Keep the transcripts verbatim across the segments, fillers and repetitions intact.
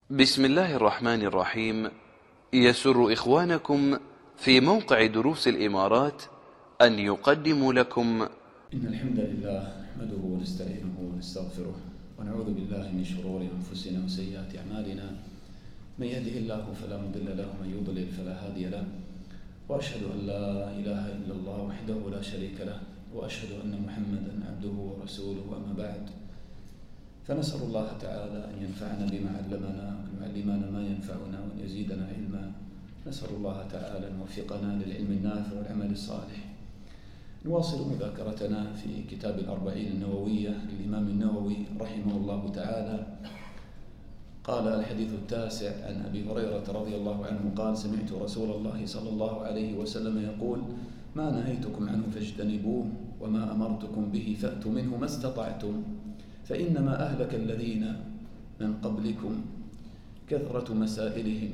بسم الله الرحمن الرحيم. يسر إخوانكم في موقع دروس الإمارات أن يقدموا لكم إن الحمد لله نحمده ونستعينه ونستغفره ونعوذ بالله من شرور أنفسنا وسيئات أعمالنا. من يهده الله فلا مضل له ومن يضلل فلا هادي له، وأشهد أن لا إله إلا الله وحده لا شريك له، وأشهد أن محمدا عبده ورسوله. أما بعد، فنسأل الله تعالى أن ينفعنا بما علمنا وأن يعلمنا ما ينفعنا وأن يزيدنا علما. نسأل الله تعالى أن يوفقنا للعلم النافع والعمل الصالح. نواصل مذاكرتنا في كتاب الأربعين النووية للإمام النووي رحمه الله تعالى. قال الحديث التاسع عن أبي هريرة رضي الله عنه قال: سمعت رسول الله صلى الله عليه وسلم يقول: ما نهيتكم عنه فاجتنبوه وما أمرتكم به فأتوا منه ما استطعتم، فإنما أهلك الذين من قبلكم كثرة مسائلهم.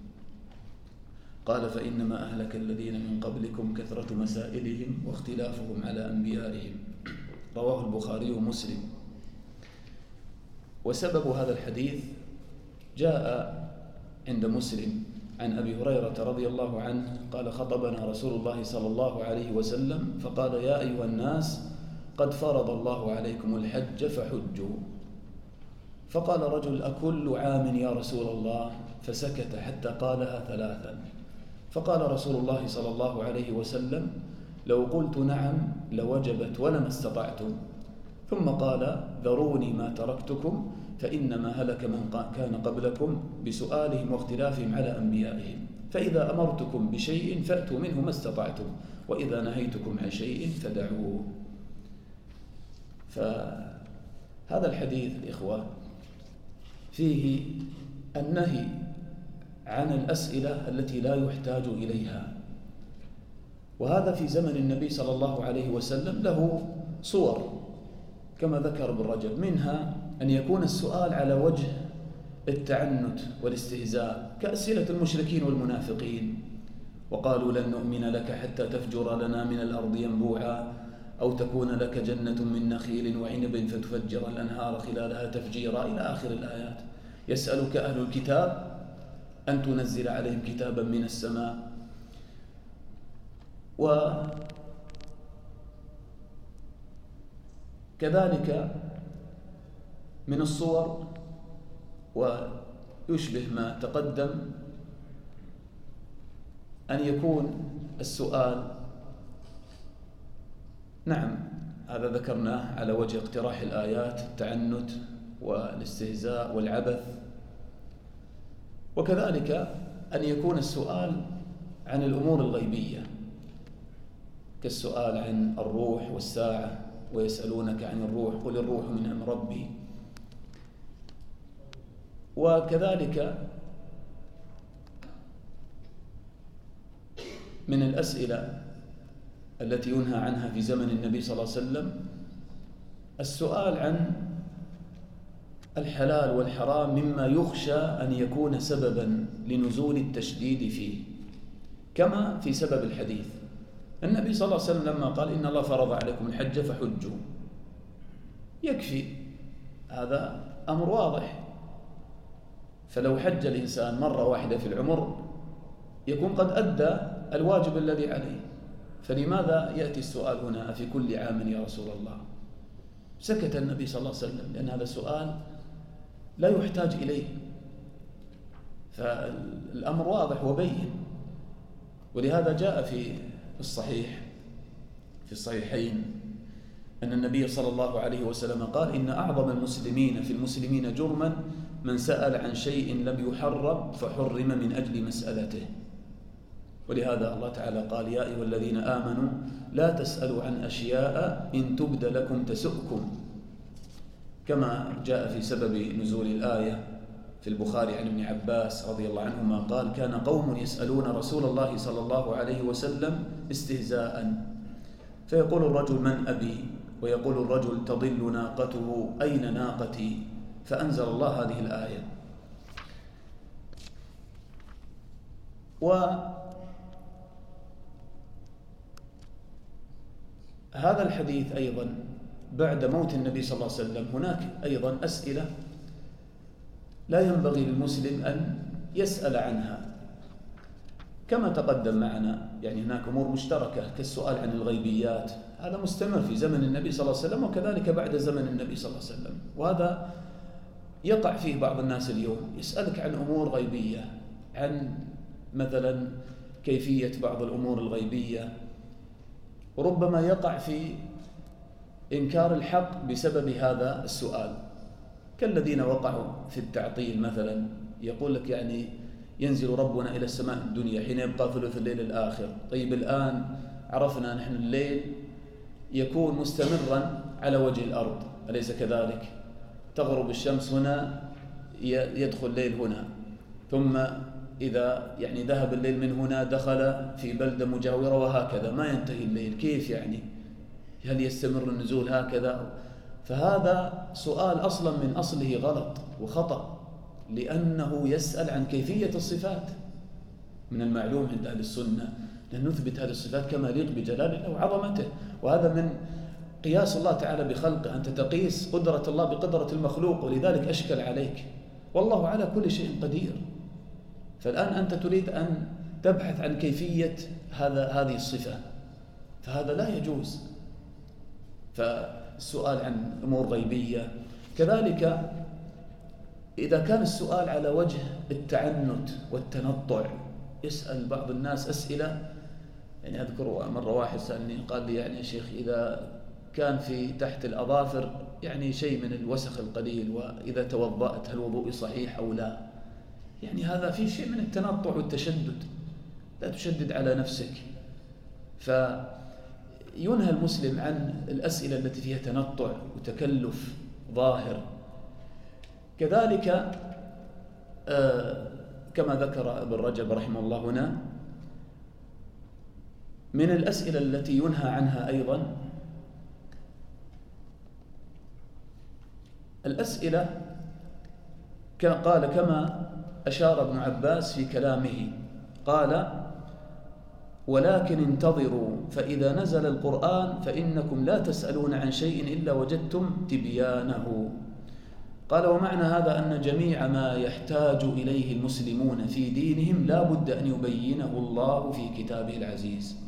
قال: فإنما أهلك الذين من قبلكم كثرة مسائلهم واختلافهم على أنبيائهم. رواه البخاري ومسلم. وسبب هذا الحديث جاء عند مسلم عن أبي هريرة رضي الله عنه قال: خطبنا رسول الله صلى الله عليه وسلم فقال: يا أيها الناس، قد فرض الله عليكم الحج فحجوا. فقال رجل: أكل عام يا رسول الله؟ فسكت حتى قالها ثلاثا. فقال رسول الله صلى الله عليه وسلم: لو قلت نعم لوجبت ولما استطعتم. ثم قال: ذروني ما تركتكم فإنما هلك من كان قبلكم بسؤالهم واختلافهم على أنبيائهم، فإذا أمرتكم بشيء فأتوا منه ما استطعتم، وإذا نهيتكم عن شيء فدعوه. فهذا الحديث الإخوة فيه النهي عن الأسئلة التي لا يحتاج إليها، وهذا في زمن النبي صلى الله عليه وسلم له صور كما ذكر ابن رجب، منها أن يكون السؤال على وجه التعنت والاستهزاء كأسئلة المشركين والمنافقين: وقالوا لن نؤمن لك حتى تفجر لنا من الأرض ينبوعا، أو تكون لك جنة من نخيل وعنب فتفجر الأنهار خلالها تفجيرا، إلى آخر الآيات. يسألك أهل الكتاب أن تنزل عليهم كتابا من السماء. وكذلك من الصور ويشبه ما تقدم أن يكون السؤال، نعم هذا ذكرناه، على وجه اقتراح الآيات، التعنت والاستهزاء والعبث. وكذلك أن يكون السؤال عن الأمور الغيبية كالسؤال عن الروح والساعة: ويسألونك عن الروح قل الروح من أمر ربي. وكذلك من الأسئلة التي ينهى عنها في زمن النبي صلى الله عليه وسلم السؤال عن الحلال والحرام مما يخشى أن يكون سببا لنزول التشديد فيه، كما في سبب الحديث. النبي صلى الله عليه وسلم لما قال: إن الله فرض عليكم الحج فحجوا، يكفي، هذا أمر واضح. فلو حج الإنسان مرة واحدة في العمر يكون قد أدى الواجب الذي عليه، فلماذا يأتي السؤال هنا في كل عام يا رسول الله؟ سكت النبي صلى الله عليه وسلم لأن هذا سؤال لا يحتاج إليه، فالأمر واضح وبين. ولهذا جاء في الصحيح في الصحيحين أن النبي صلى الله عليه وسلم قال: إن أعظم المسلمين في المسلمين جرما من سأل عن شيء لم يحرم فحرم من أجل مسألته. ولهذا الله تعالى قال: يا أيها الذين آمنوا لا تسألوا عن أشياء إن تبد لكم تسؤكم، كما جاء في سبب نزول الآية في البخاري عن ابن عباس رضي الله عنهما قال: كان قوم يسألون رسول الله صلى الله عليه وسلم استهزاء، فيقول الرجل: من أبي؟ ويقول الرجل: تضل ناقته، أين ناقتي؟ فأنزل الله هذه الآية. وهذا الحديث أيضا بعد موت النبي صلى الله عليه وسلم هناك أيضا أسئلة لا ينبغي للمسلم أن يسأل عنها، كما تقدم معنا. يعني هناك أمور مشتركة كالسؤال عن الغيبيات، هذا مستمر في زمن النبي صلى الله عليه وسلم وكذلك بعد زمن النبي صلى الله عليه وسلم، وهذا يقع فيه بعض الناس اليوم، يسألك عن أمور غيبية، عن مثلا كيفية بعض الأمور الغيبية، وربما يقع في إنكار الحق بسبب هذا السؤال، كالذين وقعوا في التعطيل مثلا، يقول لك يعني ينزل ربنا إلى السماء الدنيا حين يبقى ثلث الليل الآخر. طيب الآن عرفنا نحن الليل يكون مستمرا على وجه الأرض، أليس كذلك؟ تغرب الشمس هنا يدخل الليل هنا، ثم إذا يعني ذهب الليل من هنا دخل في بلدة مجاورة، وهكذا ما ينتهي الليل. كيف يعني؟ هل يستمر النزول هكذا؟ فهذا سؤال أصلا من أصله غلط وخطأ، لأنه يسأل عن كيفية الصفات. من المعلوم عند أهل السنة أن نثبت هذه الصفات كما يليق بجلال الله وعظمته، وهذا من قياس الله تعالى بخلقه. أنت تقيس قدرة الله بقدرة المخلوق، ولذلك أشكل عليك، والله على كل شيء قدير. فالآن أنت تريد أن تبحث عن كيفية هذا هذه الصفة، فهذا لا يجوز. فالسؤال عن أمور غيبية كذلك، إذا كان السؤال على وجه التعنت والتنطع، يسأل بعض الناس أسئلة. يعني أذكر مرة واحد سألني قال لي يعني يا شيخ إذا كان في تحت الأظافر يعني شيء من الوسخ القليل، وإذا توضأت هل وضوئي صحيح أو لا؟ يعني هذا في شيء من التنطع والتشدد، لا تشدد على نفسك. فينهى المسلم عن الأسئلة التي فيها تنطع وتكلف ظاهر. كذلك آه كما ذكر ابن رجب رحمه الله هنا، من الأسئلة التي ينهى عنها أيضا الأسئلة قال كما أشار ابن عباس في كلامه، قال ولكن انتظروا فإذا نزل القرآن فإنكم لا تسألون عن شيء إلا وجدتم تبيانه. قال ومعنى هذا أن جميع ما يحتاج إليه المسلمون في دينهم لا بد أن يبينه الله في كتابه العزيز،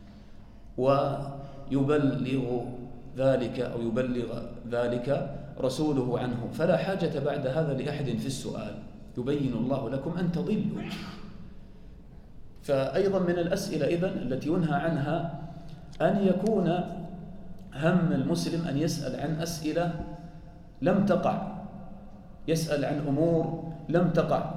ويبلغ ذلك أو يبلغ ذلك رسوله عنه، فلا حاجة بعد هذا لأحد في السؤال، يبين الله لكم أن تضلوا. فأيضا من الأسئلة إذن التي ينهى عنها أن يكون هم المسلم أن يسأل عن أسئلة لم تقع، يسأل عن أمور لم تقع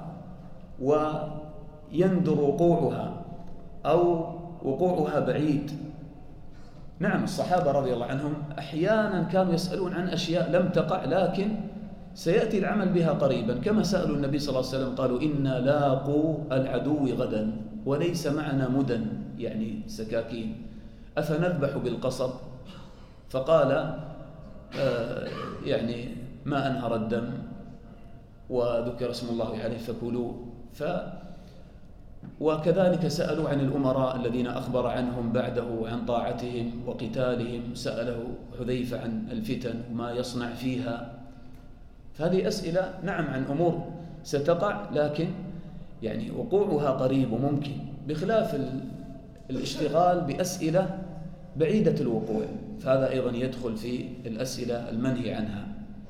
ويندر وقوعها أو وقوعها بعيد. نعم الصحابة رضي الله عنهم أحيانا كانوا يسألون عن أشياء لم تقع لكن سيأتي العمل بها قريبا، كما سألوا النبي صلى الله عليه وسلم قالوا إنا لاقوا العدو غدا وليس معنا مدن يعني سكاكين أفنذبح بالقصب؟ فقال آه يعني ما أنهر الدم وذكر اسم الله عليه فكلوا. ف وكذلك سألوا عن الأمراء الذين أخبر عنهم بعده عن طاعتهم وقتالهم، سأله حذيفة عن الفتن وما يصنع فيها. فهذه أسئلة نعم عن أمور ستقع لكن يعني وقوعها قريب وممكن، بخلاف الاشتغال بأسئلة بعيدة الوقوع، فهذا أيضا يدخل في الأسئلة المنهي عنها.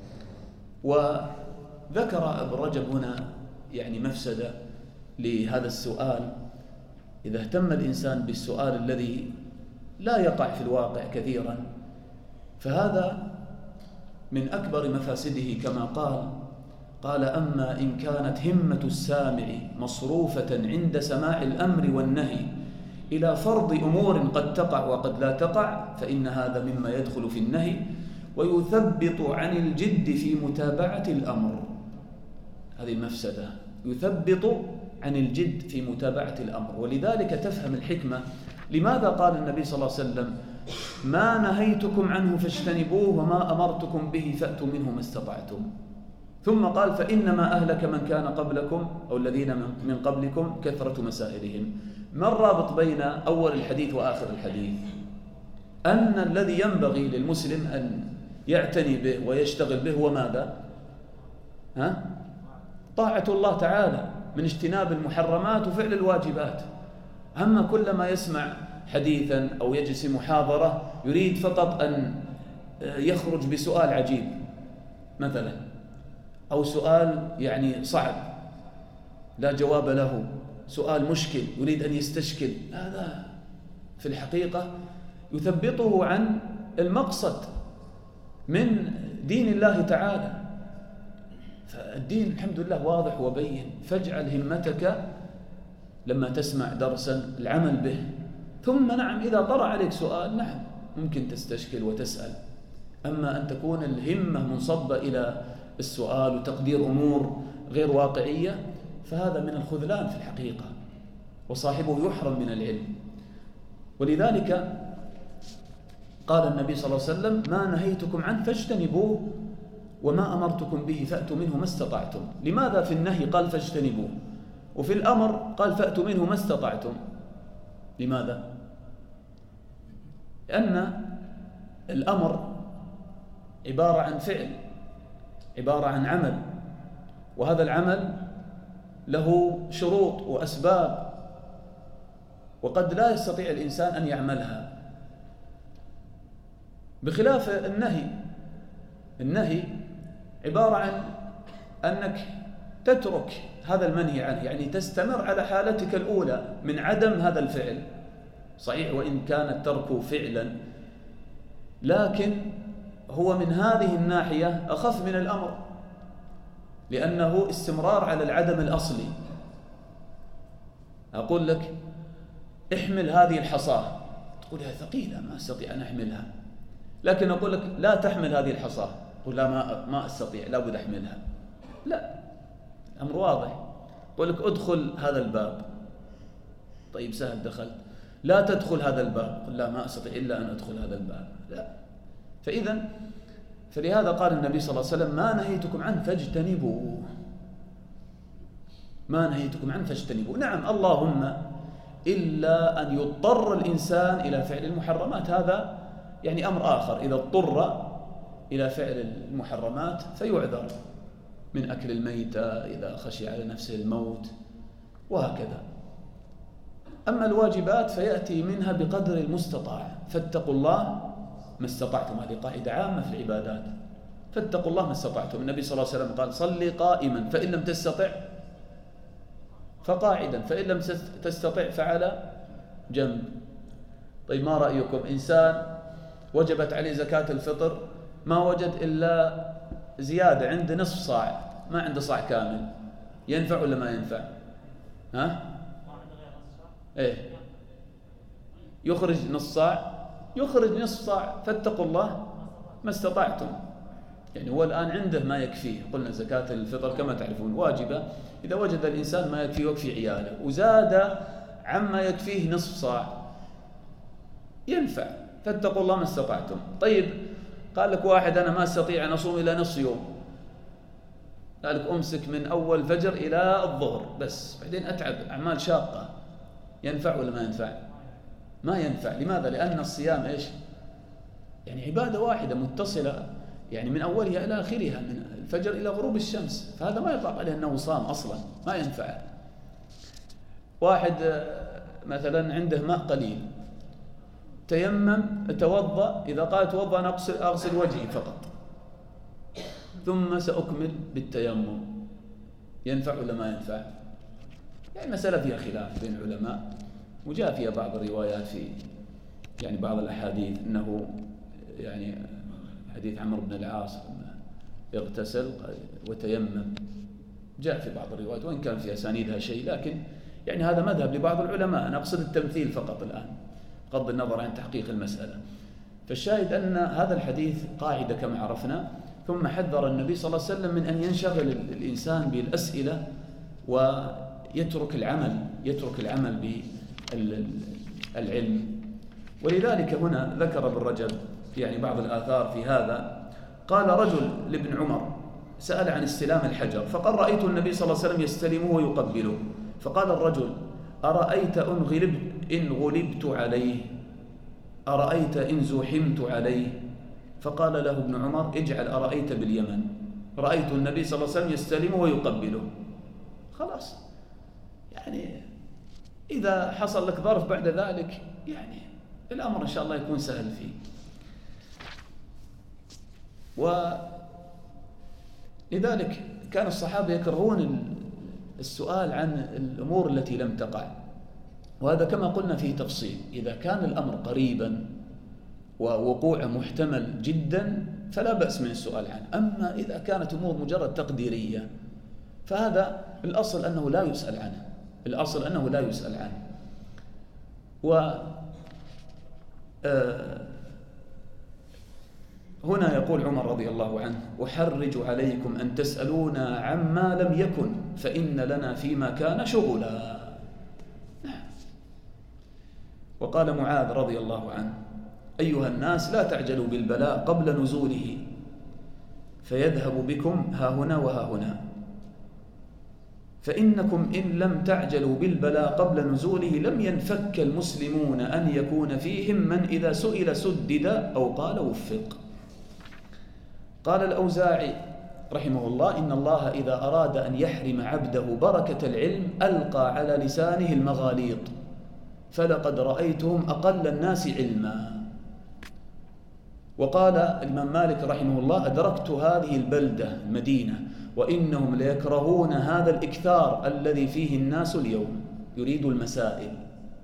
وذكر ابن رجب هنا يعني مفسدة لهذا السؤال، إذا اهتم الإنسان بالسؤال الذي لا يقع في الواقع كثيرا فهذا من أكبر مفاسده، كما قال قال أما إن كانت همة السامع مصروفة عند سماع الأمر والنهي إلى فرض أمور قد تقع وقد لا تقع فإن هذا مما يدخل في النهي ويثبط عن الجد في متابعة الأمر. هذه المفسدة، يثبط عن الجد في متابعة الأمر. ولذلك تفهم الحكمة لماذا قال النبي صلى الله عليه وسلم ما نهيتكم عنه فاجتنبوه وما أمرتكم به فأتوا منه ما استطعتم، ثم قال فإنما أهلك من كان قبلكم أو الذين من قبلكم كثرة مسائلهم. ما الرابط بين أول الحديث وآخر الحديث؟ أن الذي ينبغي للمسلم أن يعتني به ويشتغل به هو ماذا؟ ها؟ طاعة الله تعالى من اجتناب المحرمات وفعل الواجبات. أما كلما يسمع حديثا أو يجلس محاضرة يريد فقط أن يخرج بسؤال عجيب مثلا، أو سؤال يعني صعب لا جواب له، سؤال مشكل يريد أن يستشكل، هذا في الحقيقة يثبطه عن المقصد من دين الله تعالى. فالدين الحمد لله واضح وبين، فاجعل همتك لما تسمع درسا العمل به، ثم نعم إذا طرأ عليك سؤال نعم ممكن تستشكل وتسأل، أما أن تكون الهمة منصبة إلى السؤال وتقدير أمور غير واقعية فهذا من الخذلان في الحقيقة، وصاحبه يحرم من العلم. ولذلك قال النبي صلى الله عليه وسلم: ما نهيتكم عنه فاجتنبوه وما أمرتكم به فأتوا منه ما استطعتم. لماذا في النهي قال فاجتنبوه وفي الأمر قال فأتوا منه ما استطعتم؟ لماذا؟ لأن الأمر عبارة عن فعل، عبارة عن عمل، وهذا العمل له شروط وأسباب، وقد لا يستطيع الإنسان أن يعملها، بخلاف النهي. النهي عبارة عن أنك تترك هذا المنهي عنه، يعني تستمر على حالتك الأولى من عدم هذا الفعل. صحيح وإن كان الترك فعلا، لكن هو من هذه الناحية أخف من الأمر، لأنه استمرار على العدم الأصلي. أقول لك احمل هذه الحصاة، تقول هي ثقيلة ما أستطيع أن أحملها، لكن أقول لك لا تحمل هذه الحصاة، تقول لا ما ما أستطيع لا بد أحملها. لا، الأمر واضح. أقول لك ادخل هذا الباب، طيب سهل دخلت. لا تدخل هذا الباب، قل لا ما أستطيع إلا أن أدخل هذا الباب. لا. فإذا فلهذا قال النبي صلى الله عليه وسلم: ما نهيتكم عنه فاجتنبوه. ما نهيتكم عنه فاجتنبوه. نعم اللهم إلا أن يضطر الإنسان إلى فعل المحرمات، هذا يعني أمر آخر. إذا اضطر إلى فعل المحرمات فيعذر من أكل الميتة إذا خشي على نفسه الموت وهكذا. أما الواجبات فيأتي منها بقدر المستطاع. فاتقوا الله ما استطعتم، هذه قاعدة عامة في العبادات. فاتقوا الله ما استطعتم. النبي صلى الله عليه وسلم قال: صلي قائما فإن لم تستطع فقاعدا فإن لم تستطع فعلى جنب. طيب ما رأيكم إنسان وجبت عليه زكاة الفطر ما وجد إلا زيادة، عنده نصف صاع ما عنده صاع كامل، ينفع ولا ما ينفع؟ ها؟ إيه يخرج نصف صاع، يخرج نصف صاع. فاتقوا الله ما استطعتم. يعني هو الآن عنده ما يكفيه. قلنا زكاة الفطر كما تعرفون واجبة، إذا وجد الإنسان ما يكفيه ويكفي عياله وزاد عما يكفيه نصف صاع ينفع. فاتقوا الله ما استطعتم. طيب قال لك واحد أنا ما أستطيع أن أصوم إلى نصف يوم، قال لك أمسك من أول فجر إلى الظهر بس، بعدين أتعب أعمال شاقة، ينفع ولا ما ينفع؟ ما ينفع. لماذا؟ لأن الصيام إيش؟ يعني عبادة واحدة متصلة، يعني من أولها إلى آخرها، من الفجر إلى غروب الشمس، فهذا ما يطلق عليه أنه صام أصلا، ما ينفع. واحد مثلا عنده ماء قليل، تيمم توضأ، إذا قال توضأ أنا أغسل وجهي فقط ثم سأكمل بالتيمم، ينفع ولا ما ينفع؟ يعني مسألة فيها خلاف بين العلماء، وجاء فيها بعض الروايات في يعني بعض الأحاديث أنه يعني حديث عمرو بن العاص اغتسل وتيمم، جاء في بعض الروايات وإن كان في أسانيدها شيء، لكن يعني هذا مذهب لبعض العلماء. أنا أقصد التمثيل فقط الآن بغض النظر عن تحقيق المسألة. فالشاهد أن هذا الحديث قاعدة كما عرفنا. ثم حذر النبي صلى الله عليه وسلم من أن ينشغل الإنسان بالأسئلة ويترك العمل يترك العمل بالعلم. ولذلك هنا ذكر ابن رجب يعني بعض الآثار في هذا. قال رجل لابن عمر سأل عن استلام الحجر، فقال رأيت النبي صلى الله عليه وسلم يستلمه ويقبله، فقال الرجل أرأيت إن غلبت, إن غلبت عليه أرأيت إن زحمت عليه؟ فقال له ابن عمر اجعل أرأيت باليمن، رأيت النبي صلى الله عليه وسلم يستلمه ويقبله. خلاص، يعني إذا حصل لك ظرف بعد ذلك يعني الأمر إن شاء الله يكون سهل فيه. ولذلك كان الصحابة يكرهون السؤال عن الأمور التي لم تقع، وهذا كما قلنا فيه تفصيل. إذا كان الأمر قريبا ووقوعه محتمل جدا فلا بأس من السؤال عنه، أما إذا كانت أمور مجرد تقديرية فهذا الأصل أنه لا يسأل عنه، الأصل أنه لا يسأل عنه. و هنا يقول عمر رضي الله عنه: أحرج عليكم أن تسألونا عما لم يكن فإن لنا فيما كان شغلا. وقال معاذ رضي الله عنه: أيها الناس لا تعجلوا بالبلاء قبل نزوله فيذهب بكم ها هنا وها هنا، فإنكم إن لم تعجلوا بالبلاء قبل نزوله لم ينفك المسلمون أن يكون فيهم من إذا سئل سدد أو قال وفق. قال الأوزاعي رحمه الله: إن الله إذا أراد أن يحرم عبده بركة العلم ألقى على لسانه المغاليط، فلقد رأيتهم أقل الناس علما. وقال الإمام مالك رحمه الله: أدركت هذه البلدة المدينة وإنهم ليكرهون هذا الإكثار الذي فيه الناس اليوم، يريد المسائل.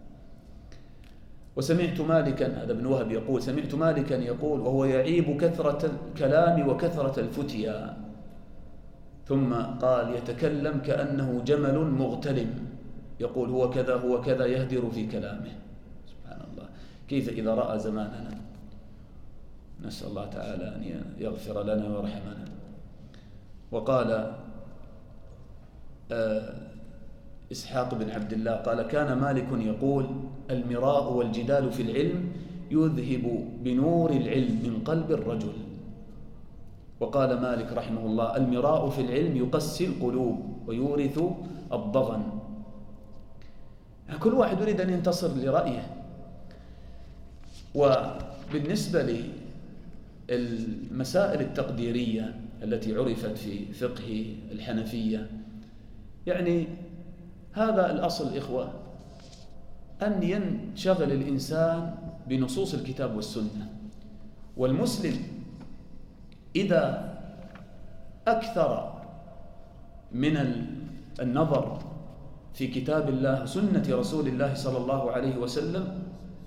وسمعت مالكا، هذا ابن وهب يقول: سمعت مالكا يقول وهو يعيب كثرة الكلام وكثرة الفتيا، ثم قال: يتكلم كأنه جمل مغتلم، يقول هو كذا هو كذا، يهدر في كلامه. سبحان الله، كيف إذا رأى زماننا. نسأل الله تعالى أن يغفر لنا ويرحمنا. وقال إسحاق بن عبد الله قال: كان مالك يقول: المراء والجدال في العلم يذهب بنور العلم من قلب الرجل. وقال مالك رحمه الله: المراء في العلم يقسي القلوب ويورث الضغن. كل واحد يريد أن ينتصر لرأيه. وبالنسبة للمسائل التقديرية التي عرفت في فقه الحنفية، يعني هذا الأصل إخوة، أن ينشغل الإنسان بنصوص الكتاب والسنة. والمسلم إذا أكثر من النظر في كتاب الله وسنة رسول الله صلى الله عليه وسلم،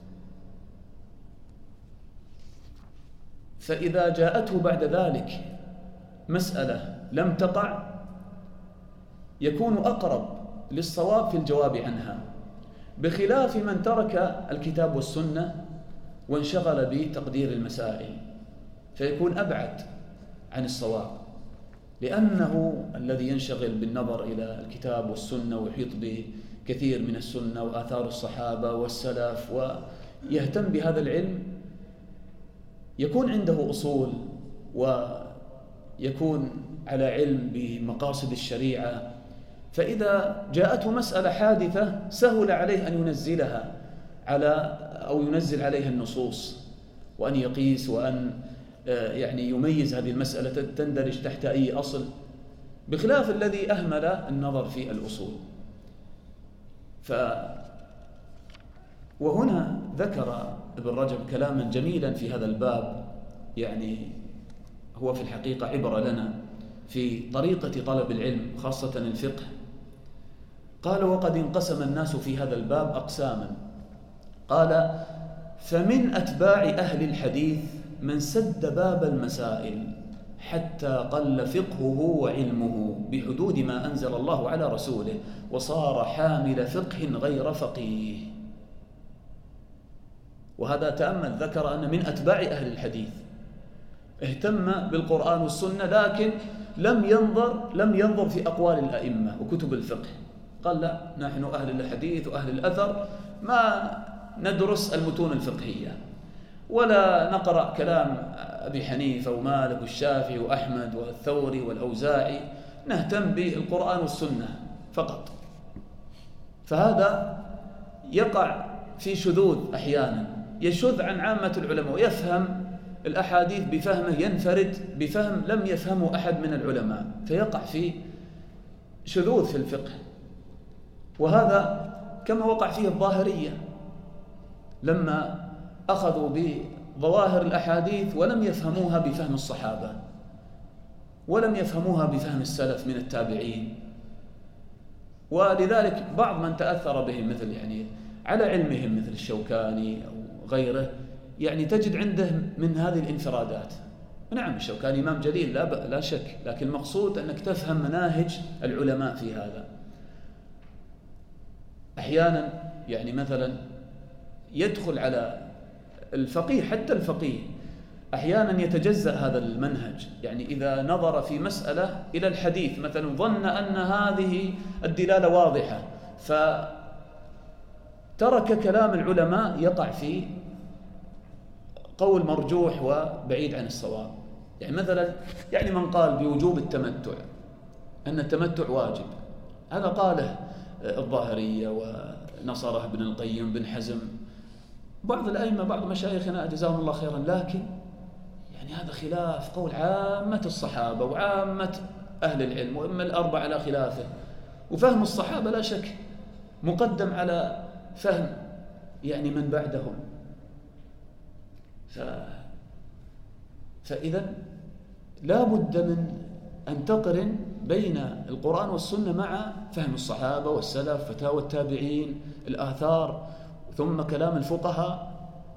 فإذا جاءته بعد ذلك مسألة لم تقع يكون أقرب للصواب في الجواب عنها، بخلاف من ترك الكتاب والسنة وانشغل بتقدير المسائل، فيكون أبعد عن الصواب، لأنه الذي ينشغل بالنظر إلى الكتاب والسنة ويحيط بكثير من السنة وآثار الصحابة والسلف ويهتم بهذا العلم يكون عنده أصول ويكون على علم بمقاصد الشريعة، فإذا جاءته مسألة حادثة سهل عليه أن ينزلها على أو ينزل عليها النصوص، وأن يقيس وأن يعني يميز هذه المسألة تندرج تحت أي أصل، بخلاف الذي أهمل النظر في الأصول. ف وهنا ذكر ابن رجب كلاما جميلا في هذا الباب، يعني هو في الحقيقة عبرة لنا في طريقة طلب العلم خاصة الفقه. قال: وقد انقسم الناس في هذا الباب أقساما. قال: فمن أتباع أهل الحديث من سد باب المسائل حتى قل فقهه وعلمه بحدود ما أنزل الله على رسوله، وصار حامل فقه غير فقيه. وهذا تأمل، ذكر أن من أتباع أهل الحديث اهتم بالقرآن والسنة، لكن لم ينظر لم ينظر في أقوال الأئمة وكتب الفقه. قال: لا، نحن أهل الحديث وأهل الأثر ما ندرس المتون الفقهية ولا نقرأ كلام أبي حنيفة ومالك والشافعي وأحمد والثوري والأوزاعي، نهتم بالقرآن والسنة فقط. فهذا يقع في شذوذ أحيانا، يشذ عن عامة العلماء ويفهم الأحاديث بفهمه، ينفرد بفهم لم يفهمه أحد من العلماء، فيقع في شذوذ في الفقه، وهذا كما وقع فيه الظاهرية لما أخذوا بظواهر الأحاديث ولم يفهموها بفهم الصحابة ولم يفهموها بفهم السلف من التابعين، ولذلك بعض من تأثر بهم مثل يعني على علمهم مثل الشوكاني أو غيره يعني تجد عنده من هذه الانفرادات. نعم الشوكاني إمام جليل لا, لا شك، لكن المقصود أنك تفهم مناهج العلماء في هذا. أحيانا يعني مثلا يدخل على الفقيه، حتى الفقيه أحيانا يتجزأ هذا المنهج، يعني إذا نظر في مسألة إلى الحديث مثلا ظن أن هذه الدلالة واضحة فترك كلام العلماء يقع في قول مرجوح وبعيد عن الصواب. يعني مثلا يعني من قال بوجوب التمتع، أن التمتع واجب، هذا قاله الظاهرية ونصره ابن القيم بن حزم بعض الأئمة بعض مشايخنا جزاهم الله خيرا، لكن يعني هذا خلاف قول عامة الصحابة وعامة أهل العلم، وإما الأربعة على خلافه، وفهم الصحابة لا شك مقدم على فهم يعني من بعدهم. ف... فإذا لا بد من أن تقرن بين القرآن والسنة مع فهم الصحابة والسلف، فتاوى التابعين، الآثار، ثم كلام الفقهاء.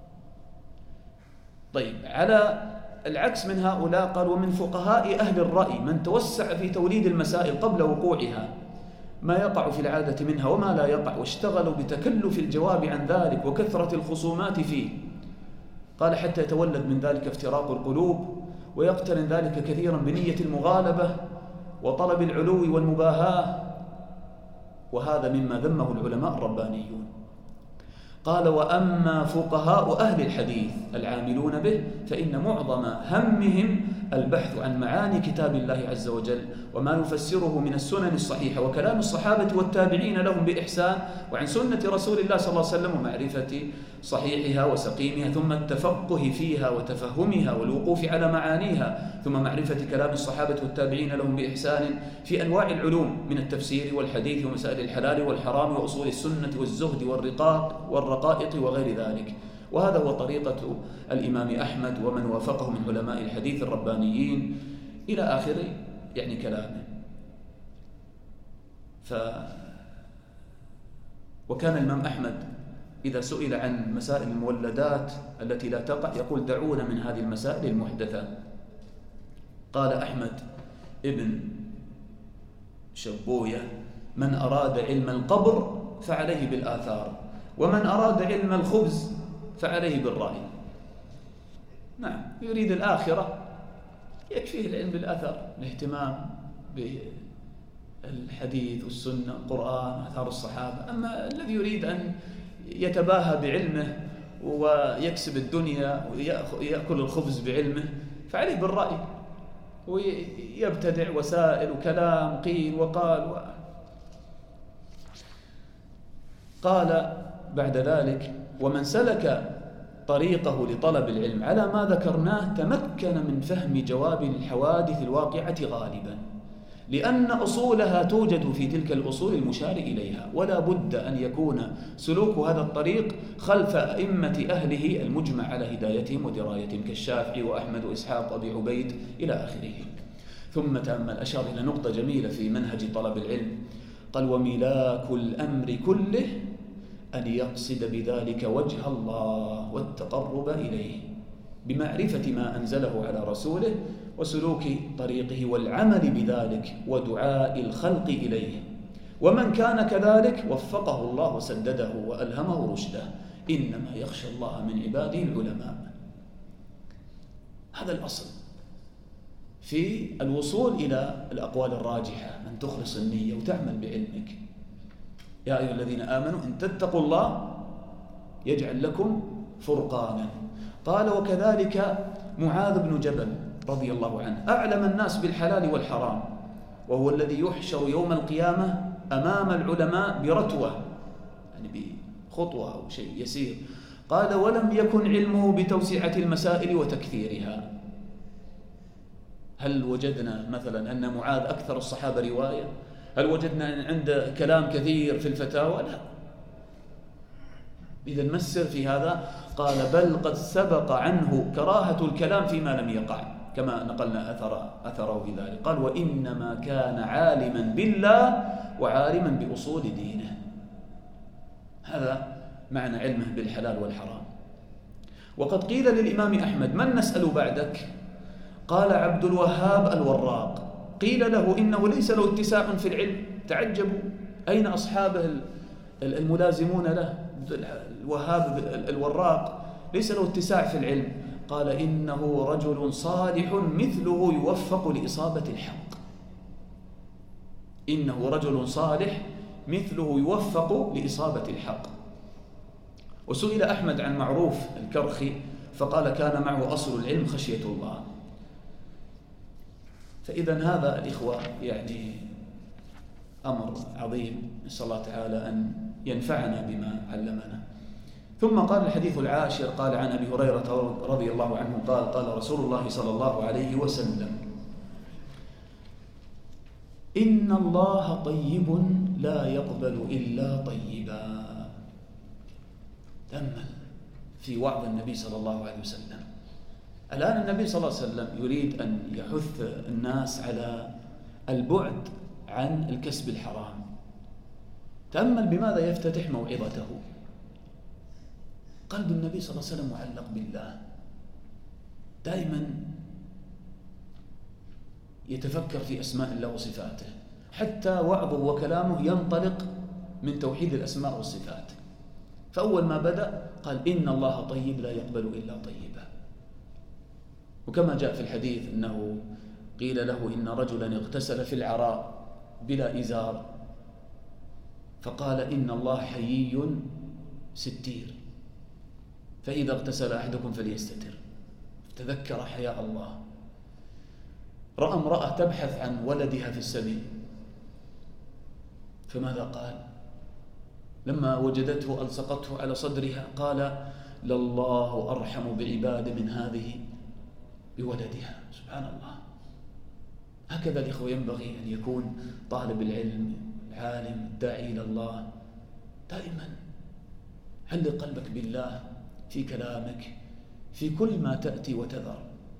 طيب على العكس من هؤلاء قال ومن فقهاء أهل الرأي من توسع في توليد المسائل قبل وقوعها ما يقع في العادة منها وما لا يقع، واشتغلوا بتكلف الجواب عن ذلك وكثرة الخصومات فيه. قال حتى يتولد من ذلك افتراق القلوب، ويقترن ذلك كثيرا بنية المغالبة وطلب العلو والمباهاة، وهذا مما ذمه العلماء الربانيون. قال وأما فقهاء أهل الحديث العاملون به فإن معظم همهم البحث عن معاني كتاب الله عز وجل وما يفسره من السنن الصحيحة وكلام الصحابة والتابعين لهم بإحسان، وعن سنة رسول الله صلى الله عليه وسلم ومعرفة صحيحها وسقيمها، ثم التفقه فيها وتفهمها والوقوف على معانيها، ثم معرفة كلام الصحابة والتابعين لهم بإحسان في أنواع العلوم من التفسير والحديث ومسائل الحلال والحرام وأصول السنة والزهد والرقاق والرقائق وغير ذلك. وهذا هو طريقة الإمام أحمد ومن وافقه من علماء الحديث الربانيين إلى آخر يعني كلامه. ف وكان الإمام أحمد إذا سئل عن مسائل المولدات التي لا تقع يقول دعونا من هذه المسائل المحدثة. قال أحمد ابن شبوية من أراد علم القبر فعليه بالآثار، ومن أراد علم الخبز فعليه بالرأي. نعم يريد الآخرة يكفيه العلم بالأثر، الاهتمام بالحديث والسنة القرآن آثار الصحابة. أما الذي يريد أن يتباهى بعلمه ويكسب الدنيا ويأكل الخبز بعلمه فعليه بالرأي، ويبتدع وسائل وكلام قيل وقال و... قال بعد ذلك ومن سلك طريقه لطلب العلم على ما ذكرناه تمكن من فهم جواب الحوادث الواقعة غالبا، لأن أصولها توجد في تلك الأصول المشار إليها، ولا بد أن يكون سلوك هذا الطريق خلف أئمة أهله المجمع على هدايتهم ودرايتهم كالشافعي وأحمد وإسحاق وأبي عبيد إلى آخره. ثم تأمل أشار إلى نقطة جميلة في منهج طلب العلم، قال وملاك الأمر كله أن يقصد بذلك وجه الله والتقرب إليه بمعرفة ما أنزله على رسوله وسلوك طريقه والعمل بذلك ودعاء الخلق إليه، ومن كان كذلك وفقه الله وسدده وألهمه رشده، إنما يخشى الله من عباده العلماء. هذا الأصل في الوصول إلى الأقوال الراجحة، أن تخلص النية وتعمل بعلمك. يا أيها الذين آمنوا إن تتقوا الله يجعل لكم فرقانا. قال وكذلك معاذ بن جبل رضي الله عنه أعلم الناس بالحلال والحرام، وهو الذي يحشر يوم القيامة أمام العلماء برتوة، يعني بخطوة أو شيء يسير. قال ولم يكن علمه بتوسعة المسائل وتكثيرها. هل وجدنا مثلا أن معاذ أكثر الصحابة رواية؟ هل وجدنا عنده كلام كثير في الفتاوى؟ لا. إذا ما السر في هذا؟ قال بل قد سبق عنه كراهة الكلام فيما لم يقع، كما نقلنا أثر أثره في ذلك. قال وإنما كان عالما بالله وعالما بأصول دينه. هذا معنى علمه بالحلال والحرام. وقد قيل للإمام أحمد من نسأل بعدك؟ قال عبد الوهاب الوراق. قيل له إنه ليس له اتساع في العلم. تعجبوا أين أصحابه الملازمون له؟ الوهاب الوراق ليس له اتساع في العلم. قال إنه رجل صالح مثله يوفق لإصابة الحق. إنه رجل صالح مثله يوفق لإصابة الحق. وسئل أحمد عن معروف الكرخي فقال كان معه أصل العلم خشية الله. فإذا هذا الإخوة يعني أمر عظيم، نسأل الله تعالى أن ينفعنا بما علمنا. ثم قال الحديث العاشر، قال عن أبي هريرة رضي الله عنه قال قال رسول الله صلى الله عليه وسلم إن الله طيب لا يقبل إلا طيبا. تأمل في وعظ النبي صلى الله عليه وسلم. الآن النبي صلى الله عليه وسلم يريد أن يحث الناس على البعد عن الكسب الحرام. تأمل بماذا يفتتح موعظته. قلب النبي صلى الله عليه وسلم معلق بالله، دائما يتفكر في أسماء الله وصفاته، حتى وعظه وكلامه ينطلق من توحيد الأسماء والصفات. فأول ما بدأ قال إن الله طيب لا يقبل إلا طيبا. وكما جاء في الحديث أنه قيل له إن رجلا اغتسل في العراء بلا إزار فقال إن الله حيي ستير فإذا اغتسل أحدكم فليستتر. تذكر حياء الله. رأى امرأة تبحث عن ولدها في السبيل فماذا قال؟ لما وجدته ألصقته على صدرها قال لله أرحم بعباده من هذه بولدها. سبحان الله. هكذا الإخوة ينبغي أن يكون طالب العلم العالم الداعي إلى الله. دائما علق قلبك بالله في كلامك في كل ما تأتي وتذر.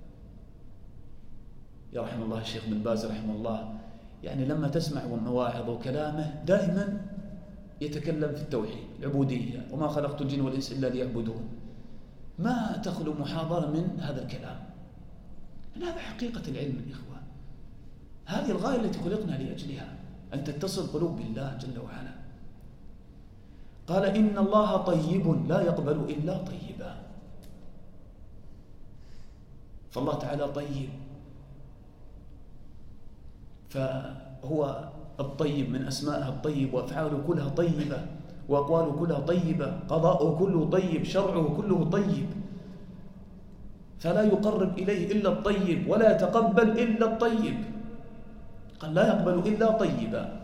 يا رحم الله الشيخ بن باز رحمه الله، يعني لما تسمع مواعظ وكلامه دائما يتكلم في التوحيد العبودية، وما خلقت الجن والإنس إلا ليعبدون. ما تخلو محاضرة من هذا الكلام. من هذا حقيقة العلم الإخوة. هذه الغاية التي خلقنا لأجلها، أن تتصل قلوب بالله جل وعلا. قال إن الله طيب لا يقبل إلا طيبا. فالله تعالى طيب، فهو الطيب من أسمائه الطيب، وأفعاله كلها طيبة، وأقواله كلها طيبة، قضاؤه كله طيب، شرعه كله طيب، فلا يقرب إليه إلا الطيب ولا يتقبل إلا الطيب. قال لا يقبل إلا طيبا.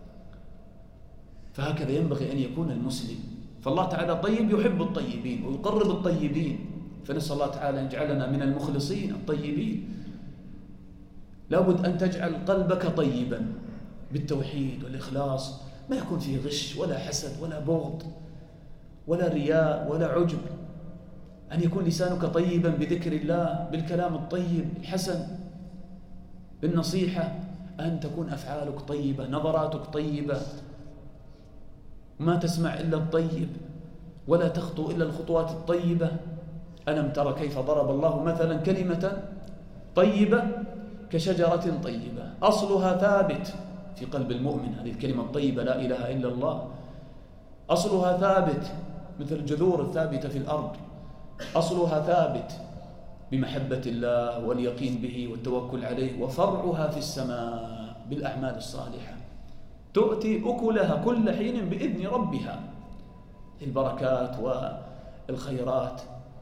فهكذا ينبغي أن يكون المسلم. فالله تعالى طيب يحب الطيبين ويقرب الطيبين، فنسأل الله تعالى أن يجعلنا من المخلصين الطيبين. لابد أن تجعل قلبك طيبا بالتوحيد والإخلاص، ما يكون فيه غش ولا حسد ولا بغض ولا رياء ولا عجب. أن يكون لسانك طيبا بذكر الله، بالكلام الطيب الحسن، بالنصيحة. أن تكون أفعالك طيبة، نظراتك طيبة، ما تسمع إلا الطيب ولا تخطو إلا الخطوات الطيبة. ألم ترى كيف ضرب الله مثلا كلمة طيبة كشجرة طيبة أصلها ثابت في قلب المؤمن. هذه الكلمة الطيبة لا إله إلا الله أصلها ثابت مثل الجذور الثابتة في الأرض. أصلها ثابت بمحبة الله واليقين به والتوكل عليه، وفرعها في السماء بالأعمال الصالحة تؤتي أكلها كل حين بإذن ربها، البركات والخيرات.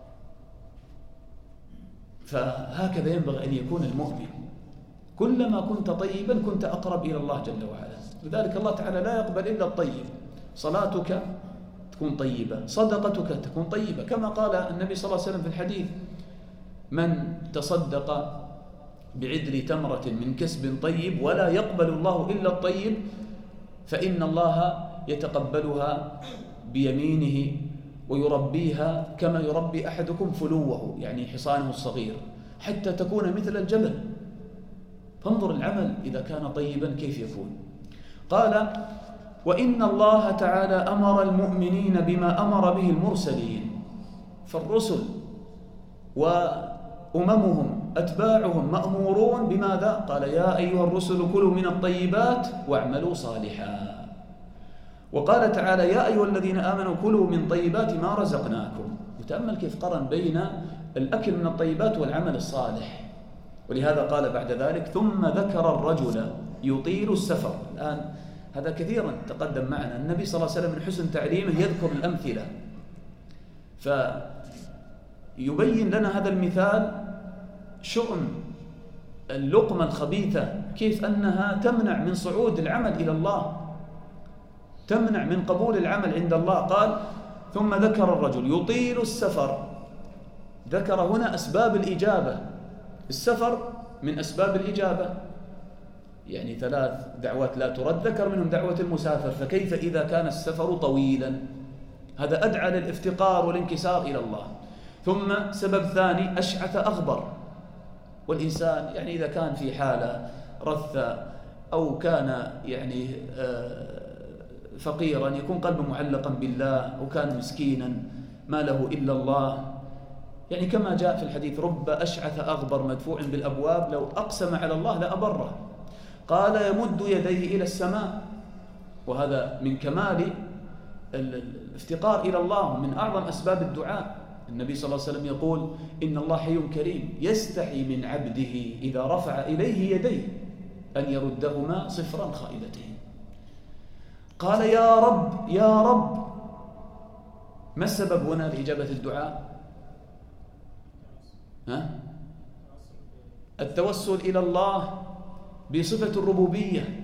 فهكذا ينبغي أن يكون المؤمن. كلما كنت طيبا كنت أقرب إلى الله جل وعلا. لذلك الله تعالى لا يقبل إلا الطيب. صلاتك تكون طيبة، صدقتك تكون طيبة، كما قال النبي صلى الله عليه وسلم في الحديث من تصدق بعدل تمرة من كسب طيب ولا يقبل الله إلا الطيب، فإن الله يتقبلها بيمينه ويربيها كما يربي أحدكم فلوه، يعني حصانه الصغير، حتى تكون مثل الجبل. فانظر العمل إذا كان طيبا كيف يكون. قال: وإن الله تعالى أمر المؤمنين بما أمر به المرسلين، فالرسل وأممهم أتباعهم مأمورون بماذا؟ قال: يا أيها الرسل كلوا من الطيبات واعملوا صالحا. وقال تعالى: يا أيها الذين آمنوا كلوا من طيبات ما رزقناكم. وتأمل كيف قرن بين الأكل من الطيبات والعمل الصالح. ولهذا قال بعد ذلك: ثم ذكر الرجل يطيل السفر. الآن هذا كثيرا تقدم معنا، النبي صلى الله عليه وسلم من حسن تعليمه يذكر الأمثلة، فيبين لنا هذا المثال شؤم اللقمة الخبيثة، كيف أنها تمنع من صعود العمل إلى الله، تمنع من قبول العمل عند الله. قال: ثم ذكر الرجل يطيل السفر. ذكر هنا أسباب الإجابة. السفر من أسباب الإجابة، يعني ثلاث دعوات لا ترد، ذكر منهم دعوة المسافر، فكيف إذا كان السفر طويلا؟ هذا أدعى للافتقار والانكسار إلى الله. ثم سبب ثاني: أشعث أغبر. والإنسان يعني إذا كان في حالة رثة أو كان يعني فقيرا يكون قلبه معلقا بالله، وكان مسكينا ما له إلا الله، يعني كما جاء في الحديث: رب أشعث أغبر مدفوع بالأبواب لو أقسم على الله لأبره. قال: يمد يديه إلى السماء. وهذا من كمال الافتقار إلى الله، من أعظم أسباب الدعاء. النبي صلى الله عليه وسلم يقول: إن الله حي كريم يستحي من عبده إذا رفع إليه يديه أن يردهما صفرا خائبتين. قال: يا رب يا رب. ما السبب هنا لإجابة الدعاء؟ ها؟ التوسل إلى الله بصفة الربوبية.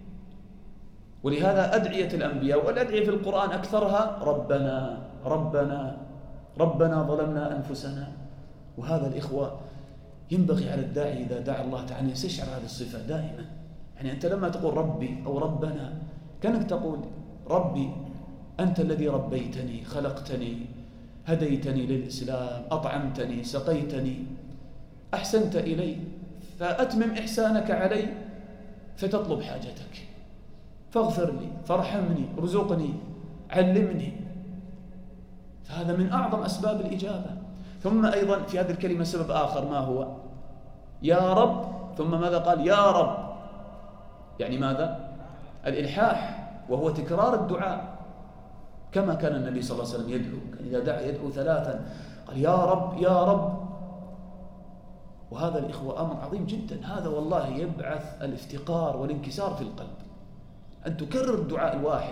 ولهذا أدعية الأنبياء والأدعية في القرآن أكثرها ربنا ربنا ربنا ظلمنا أنفسنا. وهذا الإخوة ينبغي على الداعي إذا دعا الله تعالى يستشعر هذه الصفة دائما. يعني أنت لما تقول ربي أو ربنا كأنك تقول: ربي أنت الذي ربيتني، خلقتني، هديتني للإسلام، أطعمتني، سقيتني، أحسنت إلي، فأتمم إحسانك علي، فتطلب حاجتك، فاغفر لي، فارحمني، ارزقني، علمني. فهذا من أعظم أسباب الإجابة. ثم أيضا في هذه الكلمة سبب آخر، ما هو؟ يا رب. ثم ماذا قال؟ يا رب، يعني ماذا؟ الإلحاح، وهو تكرار الدعاء، كما كان النبي صلى الله عليه وسلم يدعو. كان إذا دعا يدعو ثلاثا، قال: يا رب يا رب. وهذا الإخوة أمر عظيم جدا. هذا والله يبعث الافتقار والانكسار في القلب، أن تكرر الدعاء الواحد.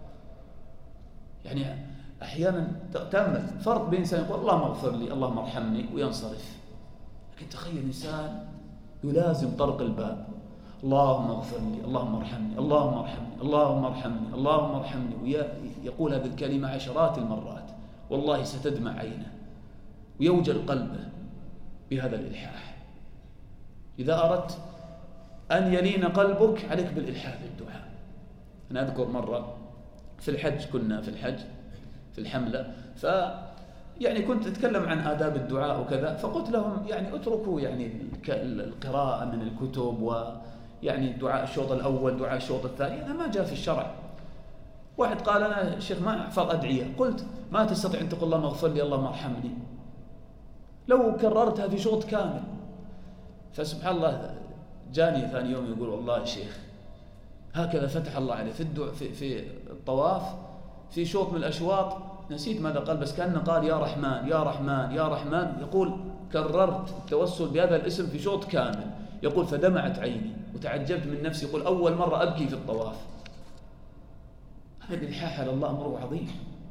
يعني أحيانا تأمل فرق بين إنسان يقول: اللهم اغفر لي، اللهم ارحمني، وينصرف. لكن تخيل إنسان يلازم طرق الباب: اللهم اغفر لي، اللهم ارحمني، اللهم ارحمني، اللهم ارحمني، اللهم ارحمني، ويقول هذه الكلمة عشرات المرات، والله ستدمع عينه ويوجل قلبه بهذا الإلحاح. إذا أردت أن يلين قلبك عليك بالإلحاح بالدعاء. أنا أذكر مرة في الحج، كنا في الحج في الحملة، ف يعني كنت أتكلم عن آداب الدعاء وكذا، فقلت لهم يعني اتركوا يعني القراءة من الكتب، ويعني دعاء الشوط الأول، دعاء الشوط الثاني، هذا ما جاء في الشرع. واحد قال: أنا شيخ ما أحفظ أدعية. قلت: ما تستطيع أن تقول اللهم اغفر لي، اللهم ارحمني، لو كررتها في شوط كامل. فسبحان الله جاني ثاني يوم يقول: والله يا شيخ هكذا فتح الله عليه في الدعاء في, في الطواف، في شوط من الأشواط، نسيت ماذا قال، بس كأنه قال: يا رحمن يا رحمن يا رحمن. يقول: كررت التوسل بهذا الاسم في شوط كامل. يقول: فدمعت عيني وتعجبت من نفسي. يقول: أول مرة أبكي في الطواف. هذا الإلحاح على الله أمره عظيم.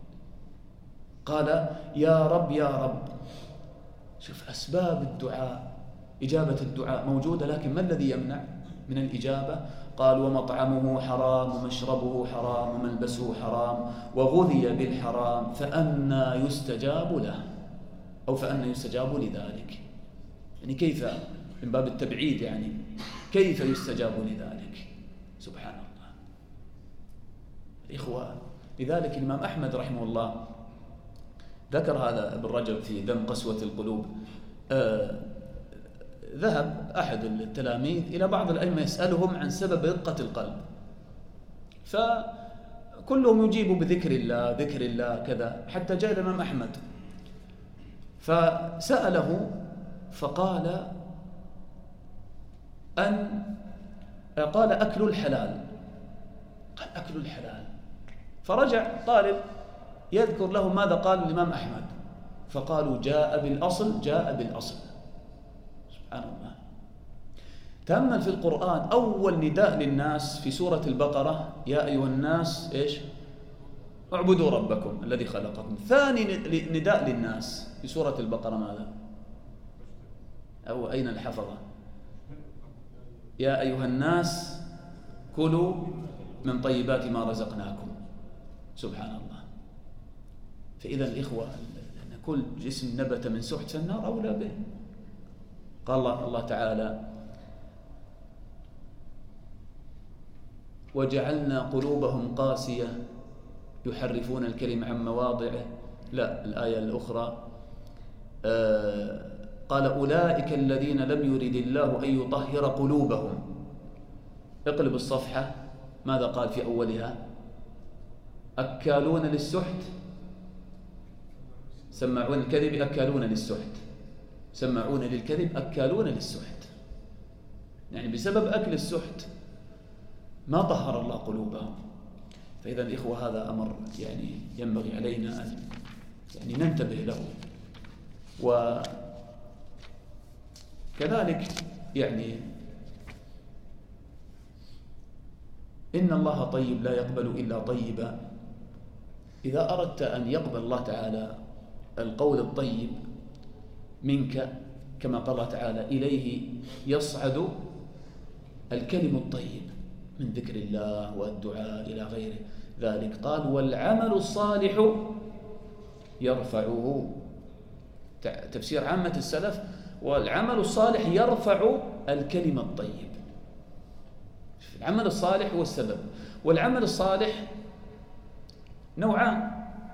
قال: يا رب يا رب. شوف أسباب الدعاء، إجابة الدعاء موجودة، لكن ما الذي يمنع من الإجابة؟ قال: ومطعمه حرام ومشربه حرام وملبسه حرام وغذي بالحرام فأنى يستجاب له، أو فأنى يستجاب لذلك. يعني كيف من باب التبعيد يعني، كيف يستجاب لذلك؟ سبحان الله. الإخوة، لذلك الإمام أحمد رحمه الله ذكر هذا ابن رجب في ذم قسوة القلوب. آه ذهب أحد التلاميذ إلى بعض الأئمة يسألهم عن سبب رقة القلب، فكلهم يجيبوا بذكر الله ذكر الله كذا، حتى جاء الإمام أحمد فسأله فقال أن قال أكل الحلال. قال أكل الحلال. فرجع طالب يذكر له ماذا قال الإمام أحمد، فقالوا جاء بالأصل جاء بالأصل. سبحان الله. تأمل في القرآن، أول نداء للناس في سورة البقرة يا أيها الناس إيش؟ اعبدوا ربكم الذي خلقكم. ثاني نداء للناس في سورة البقرة ماذا؟ أو أين الحفظة؟ يا أيها الناس كلوا من طيبات ما رزقناكم. سبحان الله. فإذا الإخوة، كل جسم نبت من سحت فالنار أولى به. قال الله, الله تعالى وجعلنا قلوبهم قاسية يحرفون الكلم عن مواضعه. لا، الآية الأخرى آه قال أولئك الذين لم يرد الله أن يطهر قلوبهم. اقلب الصفحة، ماذا قال في أولها؟ أكالون للسحت سماعون الكذب أكالون للسحت، سماعون للكذب أكالون للسحت. يعني بسبب أكل السحت ما طهر الله قلوبهم. فإذا الإخوة هذا أمر يعني ينبغي علينا أن يعني ننتبه له. وكذلك يعني إن الله طيب لا يقبل إلا طيبا. إذا أردت أن يقبل الله تعالى القول الطيب منك، كما قال الله تعالى إليه يصعد الكلم الطيب من ذكر الله والدعاء إلى غير ذلك. قال والعمل الصالح يرفعه. تفسير عامة السلف والعمل الصالح يرفع الكلم الطيب. العمل الصالح هو السبب. والعمل الصالح نوعان: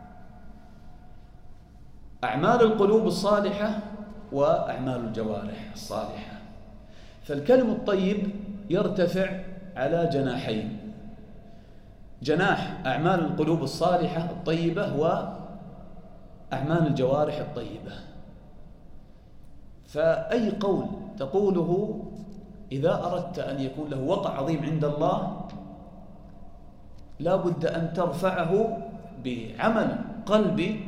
أعمال القلوب الصالحة وأعمال الجوارح الصالحة. فالكلم الطيب يرتفع على جناحين: جناح أعمال القلوب الصالحة الطيبة وأعمال الجوارح الطيبة. فأي قول تقوله إذا أردت أن يكون له وقع عظيم عند الله لا بد أن ترفعه بعمل قلبي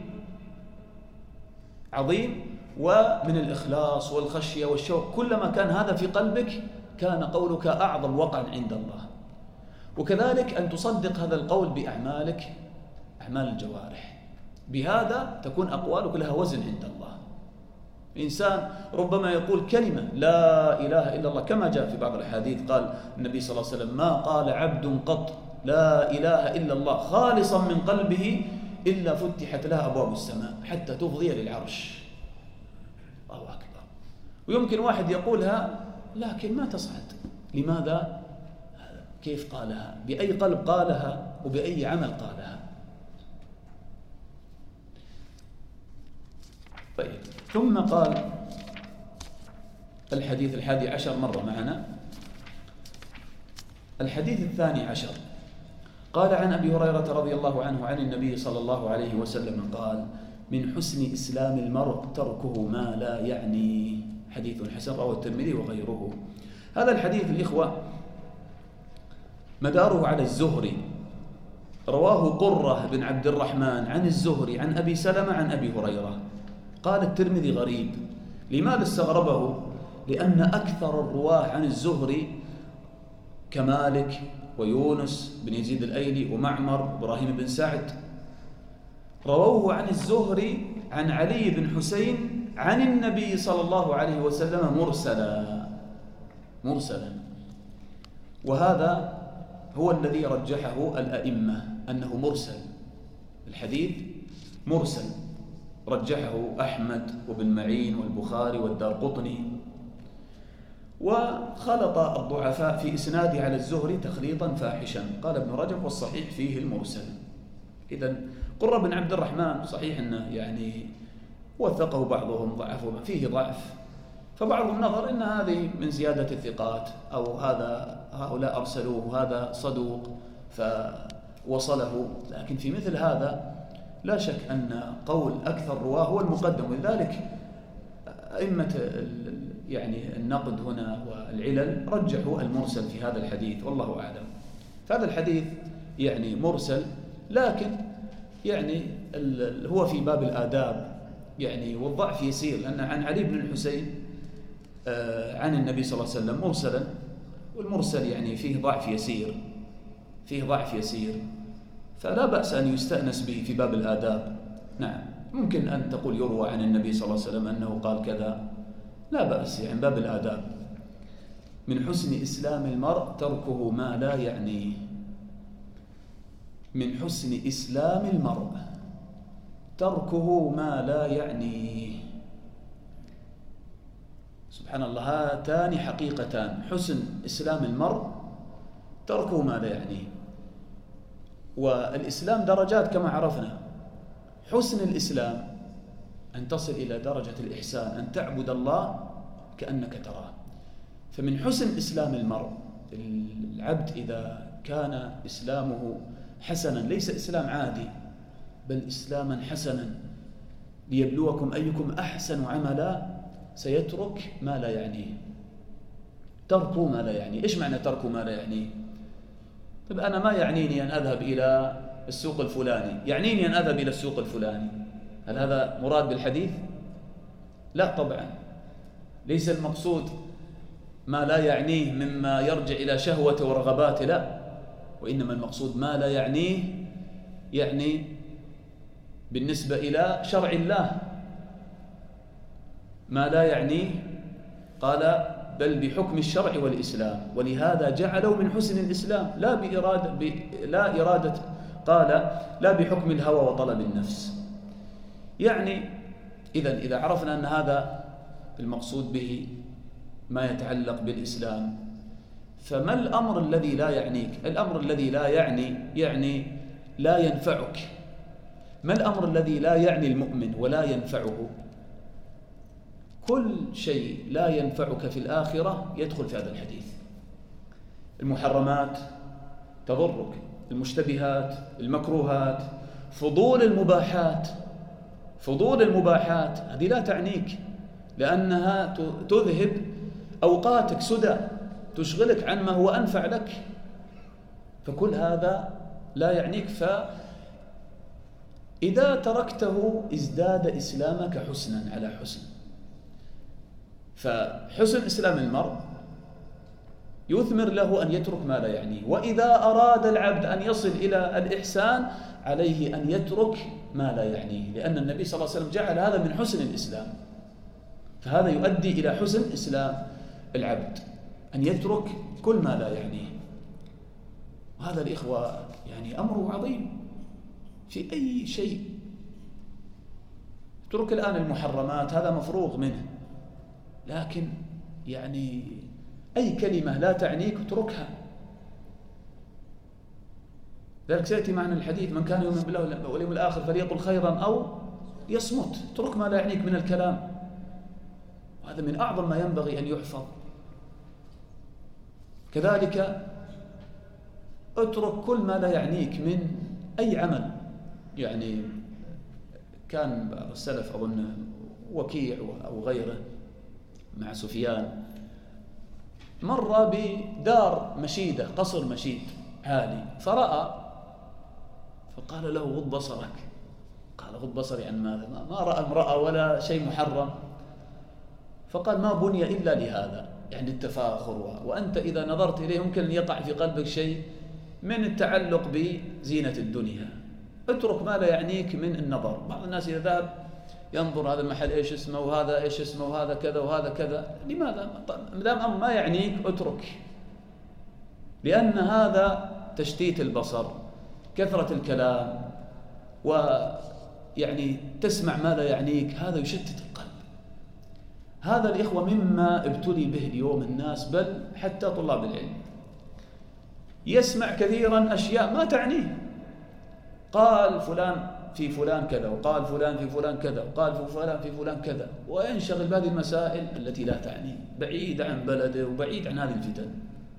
عظيم ومن الإخلاص والخشية والشوق. كلما كان هذا في قلبك كان قولك أعظم وقعا عند الله. وكذلك أن تصدق هذا القول بأعمالك، أعمال الجوارح. بهذا تكون أقوالك لها وزن عند الله. إنسان ربما يقول كلمة لا إله إلا الله، كما جاء في بعض الحديث قال النبي صلى الله عليه وسلم ما قال عبد قط لا إله إلا الله خالصا من قلبه إلا فتحت لها أبواب السماء حتى تفضي للعرش. الله أكبر. ويمكن واحد يقولها لكن ما تصعد. لماذا؟ كيف قالها؟ بأي قلب قالها وبأي عمل قالها؟ طيب، ثم قال الحديث الحادي عشر مرة معنا. الحديث الثاني عشر قال عن أبي هريرة رضي الله عنه عن النبي صلى الله عليه وسلم قال من حسن إسلام المرء تركه ما لا يعني. حديث حسن رواه الترمذي وغيره. هذا الحديث الإخوة مداره على الزهري، رواه قرة بن عبد الرحمن عن الزهري عن أبي سلمة عن أبي هريرة. قال الترمذي غريب. لماذا استغربه؟ لأن أكثر الرواه عن الزهري كمالك ويونس بن يزيد الأيلي ومعمر وإبراهيم بن سعد رووه عن الزهري عن علي بن حسين عن النبي صلى الله عليه وسلم مرسلا مرسلا وهذا هو الذي رجحه الأئمة أنه مرسل. الحديث مرسل رجحه أحمد وابن معين والبخاري والدارقطني. وخلط الضعفاء في إسناده على الزهري تخليطا فاحشا. قال ابن رجب والصحيح فيه المرسل. إذن قرة بن عبد الرحمن صحيح أنه يعني وثقه بعضهم ضعفه فيه ضعف، فبعضهم نظر أن هذه من زيادة الثقات أو هذا هؤلاء أرسلوه هذا صدوق فوصله، لكن في مثل هذا لا شك أن قول أكثر رواه هو المقدم. ولذلك أئمة يعني النقد هنا والعلل رجحوا المرسل في هذا الحديث والله أعلم. فهذا الحديث يعني مرسل، لكن يعني هو في باب الآداب يعني والضعف يسير، لأن عن علي بن الحسين عن النبي صلى الله عليه وسلم مرسلا، والمرسل يعني فيه ضعف يسير فيه ضعف يسير فلا بأس أن يستأنس به في باب الآداب. نعم ممكن أن تقول يروى عن النبي صلى الله عليه وسلم أنه قال كذا، لا بأس يعني باب الآداب. من حسن إسلام المرء تركه ما لا يعنيه. من حسن إسلام المرء تركه ما لا يعنيه. سبحان الله، هاتان حقيقتان: حسن إسلام المرء تركه ما لا يعنيه. والإسلام درجات كما عرفنا. حسن الإسلام أن تصل إلى درجة الإحسان، أن تعبد الله كأنك تراه. فمن حسن إسلام المرء العبد إذا كان إسلامه حسنا، ليس إسلام عادي بل إسلاما حسنا ليبلوكم أيكم أحسن عملا، سيترك ما لا يعنيه. تركوا ما لا يعنيه. إيش معنى تركوا ما لا يعنيه؟ طيب أنا ما يعنيني أن أذهب إلى السوق الفلاني، يعنيني أن أذهب إلى السوق الفلاني، هل هذا مراد بالحديث؟ لا طبعا، ليس المقصود ما لا يعنيه مما يرجع إلى شهوة ورغبات، لا، وإنما المقصود ما لا يعنيه يعني بالنسبة إلى شرع الله ما لا يعنيه، قال بل بحكم الشرع والإسلام. ولهذا جعلوا من حسن الإسلام لا بإرادة ب... لا إرادة، قال لا بحكم الهوى وطلب النفس. يعني إذن إذا عرفنا أن هذا المقصود به ما يتعلق بالإسلام، فما الأمر الذي لا يعنيك؟ الأمر الذي لا يعني يعني لا ينفعك. ما الأمر الذي لا يعني المؤمن ولا ينفعه؟ كل شيء لا ينفعك في الآخرة يدخل في هذا الحديث. المحرمات تضرك، المشتبهات، المكروهات، فضول المباحات فضول المباحات هذه لا تعنيك، لأنها تذهب أوقاتك سدى، تشغلك عن ما هو أنفع لك، فكل هذا لا يعنيك. فإذا تركته ازداد إسلامك حسنا على حسن. فحسن إسلام المرء يثمر له أن يترك ما لا يعنيه. وإذا أراد العبد أن يصل إلى الإحسان عليه أن يترك ما لا يعنيه، لأن النبي صلى الله عليه وسلم جعل هذا من حسن الإسلام. فهذا يؤدي إلى حسن إسلام العبد، أن يترك كل ما لا يعنيه. وهذا الإخوة يعني أمره عظيم في أي شيء. اترك الآن المحرمات، هذا مفروغ منه، لكن يعني أي كلمة لا تعنيك اتركها. ذلك سيأتي معنا الحديث: من كان يؤمن بالله واليوم الآخر فليقل خيرا أو يصمت. اترك ما لا يعنيك من الكلام، وهذا من أعظم ما ينبغي أن يحفظ. كذلك اترك كل ما لا يعنيك من أي عمل. يعني كان السلف أظن وكيع أو غيره مع سفيان مر بدار مشيدة، قصر مشيد عالي، فرأى فقال له: غض بصرك. قال: غض بصري عن ماذا؟ ما رأى امرأة ولا شيء محرم. فقال: ما بني إلا لهذا، يعني التفاخر، وأنت إذا نظرت إليه ممكن أن يقع في قلبك شيء من التعلق بزينة الدنيا. اترك ما لا يعنيك من النظر. بعض الناس إذا ذهب ينظر هذا المحل إيش اسمه وهذا إيش اسمه وهذا كذا وهذا كذا، لماذا؟ مدام أمر ما يعنيك اترك، لأن هذا تشتيت البصر، كثرة الكلام، ويعني تسمع ما لا يعنيك، هذا يشتت القلب. هذا الإخوة مما ابتلي به اليوم الناس، بل حتى طلاب العلم. يسمع كثيرا أشياء ما تعنيه، قال فلان في فلان كذا، وقال فلان في فلان كذا، وقال في فلان في فلان كذا، وينشغل بهذه المسائل التي لا تعنيه، بعيد عن بلده وبعيد عن هذه الفتن.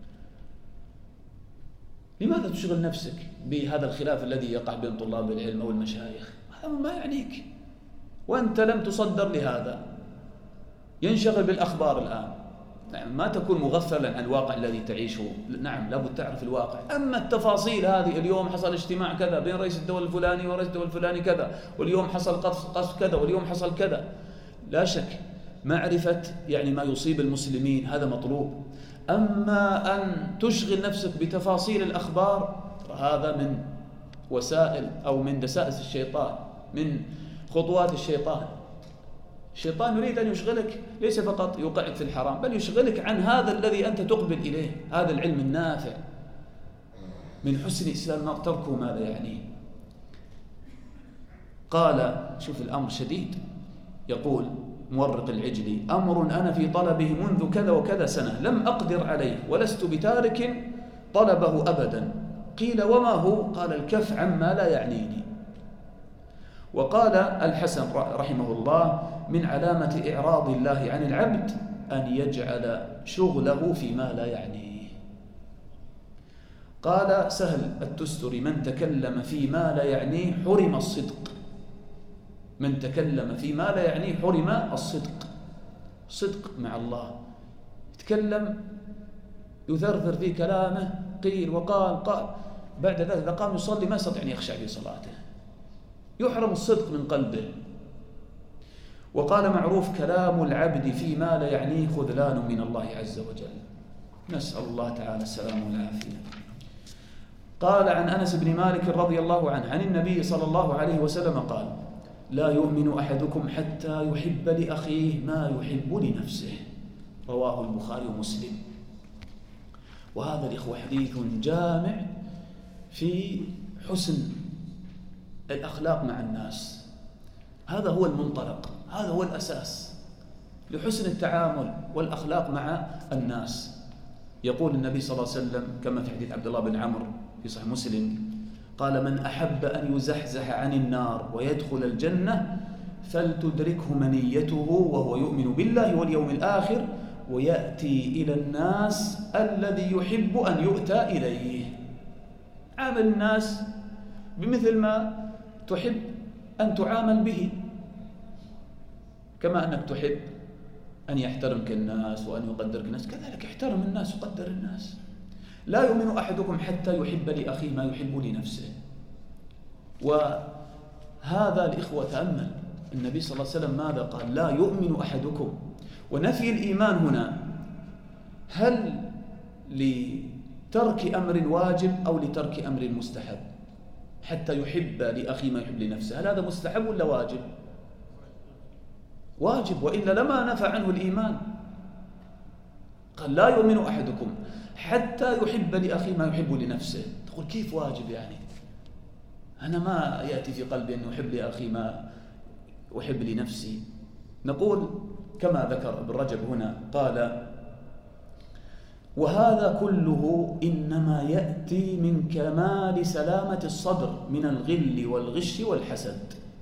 لماذا تشغل نفسك بهذا الخلاف الذي يقع بين طلاب العلم والمشايخ؟ هذا ما يعنيك، وأنت لم تصدر لهذا. ينشغل بالأخبار الآن، نعم ما تكون مغفلا عن الواقع الذي تعيشه، نعم لابد تعرف الواقع. أما التفاصيل هذه، اليوم حصل اجتماع كذا بين رئيس الدولة الفلاني ورئيس الدولة الفلاني كذا، واليوم حصل قصف قصف كذا، واليوم حصل كذا، لا شك معرفة يعني ما يصيب المسلمين هذا مطلوب. أما أن تشغل نفسك بتفاصيل الأخبار هذا من وسائل أو من دسائس الشيطان، من خطوات الشيطان. الشيطان يريد أن يشغلك، ليس فقط يوقعك في الحرام، بل يشغلك عن هذا الذي أنت تقبل إليه، هذا العلم النافع. من حسن إسلام المرء تركه ماذا يعنيه. قال، شوف الأمر شديد، يقول مورق العجلي: أمر أنا في طلبه منذ كذا وكذا سنة لم أقدر عليه ولست بتارك طلبه أبدا. قيل وما هو؟ قال الكف عما لا يعنيني. وقال الحسن رحمه الله: من علامة إعراض الله عن العبد أن يجعل شغله فيما لا يعنيه. قال سهل التستري: من تكلم فيما لا يعنيه حرم الصدق. من تكلم فيما لا يعنيه حرم الصدق. صدق مع الله، يتكلم يثرثر في كلامه، قيل وقال قال، بعد ذلك إذا قام يصلي ما يستطيع أن يخشع في صلاته، يحرم الصدق من قلبه. وقال معروف: كلام العبد فيما لا يعنيه خذلان من الله عز وجل. نسأل الله تعالى السلام والعافية. قال عن أنس بن مالك رضي الله عنه عن النبي صلى الله عليه وسلم قال: لا يؤمن أحدكم حتى يحب لأخيه ما يحب لنفسه. رواه البخاري ومسلم. وهذا الإخوة حديث جامع في حسن الأخلاق مع الناس. هذا هو المنطلق، هذا هو الأساس لحسن التعامل والأخلاق مع الناس. يقول النبي صلى الله عليه وسلم كما في حديث عبد الله بن عمرو في صحيح مسلم: قال: من أحب أن يزحزح عن النار ويدخل الجنة فلتدركه منيته وهو يؤمن بالله واليوم الآخر ويأتي إلى الناس الذي يحب أن يؤتى إليه. عامل الناس بمثل ما تحب أن تعامل به، كما أنك تحب أن يحترمك الناس وأن يقدرك الناس، كذلك احترم الناس وقدر الناس. لا يؤمن أحدكم حتى يحب لأخيه ما يحب لنفسه. وهذا الإخوة تأمل النبي صلى الله عليه وسلم ماذا قال: لا يؤمن أحدكم. ونفي الإيمان هنا هل لترك أمر واجب أو لترك أمر مستحب؟ حتى يحب لأخيه ما يحب لنفسه، هل هذا مستحب ولا واجب؟ واجب، وإلا لما نفى عنه الإيمان. قال: لا يؤمن أحدكم حتى يحب لأخيه ما يحب لنفسه. تقول كيف واجب يعني؟ أنا ما يأتي في قلبي أن أحب لأخي ما أحب لنفسي. نقول كما ذكر ابن رجب هنا، قال: وهذا كله إنما يأتي من كمال سلامة الصدر من الغل والغش والحسد.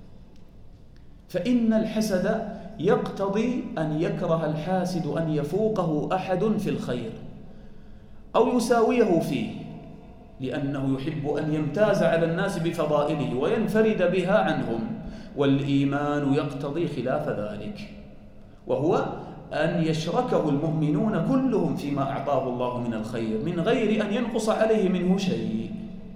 فإن الحسد يقتضي أن يكره الحاسد أن يفوقه أحد في الخير أو يساويه فيه، لأنه يحب أن يمتاز على الناس بفضائله وينفرد بها عنهم. والإيمان يقتضي خلاف ذلك، وهو أن يشركه المؤمنون كلهم فيما أعطاه الله من الخير من غير أن ينقص عليه منه شيء.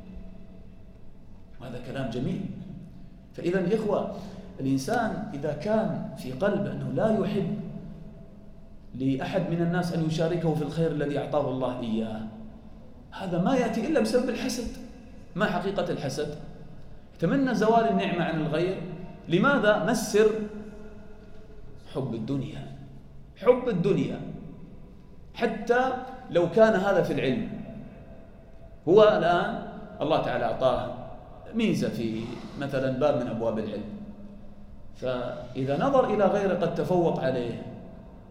وهذا كلام جميل. فإذا الإخوة، الإنسان إذا كان في قلبه أنه لا يحب لأحد من الناس أن يشاركه في الخير الذي أعطاه الله إياه، هذا ما يأتي إلا بسبب الحسد. ما حقيقة الحسد؟ يتمنى زوال النعمة عن الغير. لماذا؟ ما السر؟ حب الدنيا. حب الدنيا. حتى لو كان هذا في العلم، هو الآن الله تعالى أعطاه ميزة في مثلا باب من أبواب العلم، فإذا نظر إلى غيره قد تفوق عليه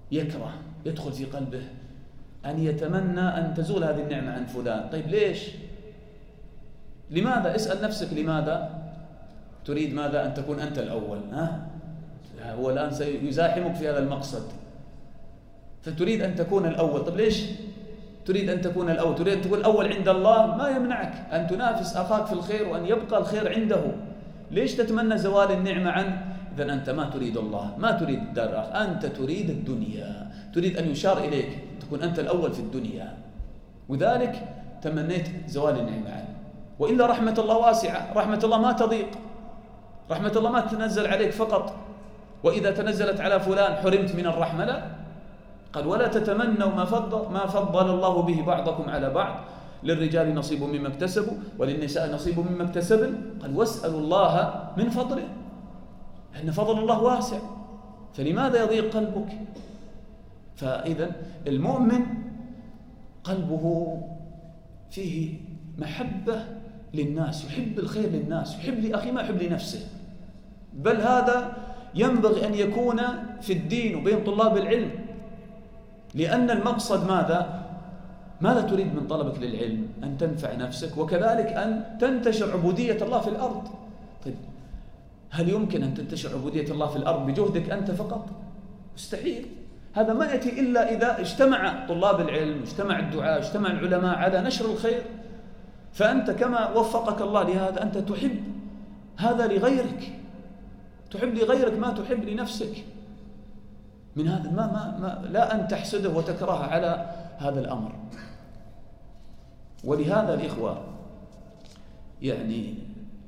يكره، يدخل في قلبه أن يتمنى أن تزول هذه النعمة عن فلان. طيب ليش؟ لماذا؟ اسأل نفسك لماذا تريد ماذا أن تكون أنت الأول؟ ها؟ هو الآن سيزاحمك في هذا المقصد، فتريد أن تكون الأول. طيب ليش تريد أن تكون الأول؟ تريد أن تكون الأول عند الله؟ ما يمنعك أن تنافس أخاك في الخير وأن يبقى الخير عنده. ليش تتمنى زوال النعمة عنه؟ إذن أنت ما تريد الله، ما تريد الدار الآخرة، أنت تريد الدنيا، تريد أن يشار إليك تكون أنت الأول في الدنيا، وذلك تمنيت زوال النعمة عنه. وإلا رحمة الله واسعة، رحمة الله ما تضيق، رحمة الله ما تنزل عليك فقط وإذا تنزلت على فلان حرمت من الرحمة، لا. قال ولا تتمنوا ما فضل, ما فضل الله به بعضكم على بعض، للرجال نصيب مما اكتسبوا وللنساء نصيب مما اكتسبن. قال واسألوا الله من فضله، أن فضل الله واسع، فلماذا يضيق قلبك؟ فإذا المؤمن قلبه فيه محبة للناس، يحب الخير للناس، يحب لأخي ما يحب لنفسه. بل هذا ينبغي أن يكون في الدين وبين طلاب العلم، لأن المقصد ماذا؟ ماذا تريد من طلبك للعلم؟ أن تنفع نفسك وكذلك أن تنتشر عبودية الله في الأرض. طيب هل يمكن أن تنتشر عبودية الله في الأرض بجهدك أنت فقط؟ مستحيل. هذا ما يأتي إلا إذا اجتمع طلاب العلم، اجتمع الدعاء، اجتمع العلماء على نشر الخير. فأنت كما وفقك الله لهذا أنت تحب هذا لغيرك، تحب لغيرك ما تحب لنفسك. من هذا ما, ما, ما لا أن تحسده وتكرهه على هذا الأمر. ولهذا الإخوة يعني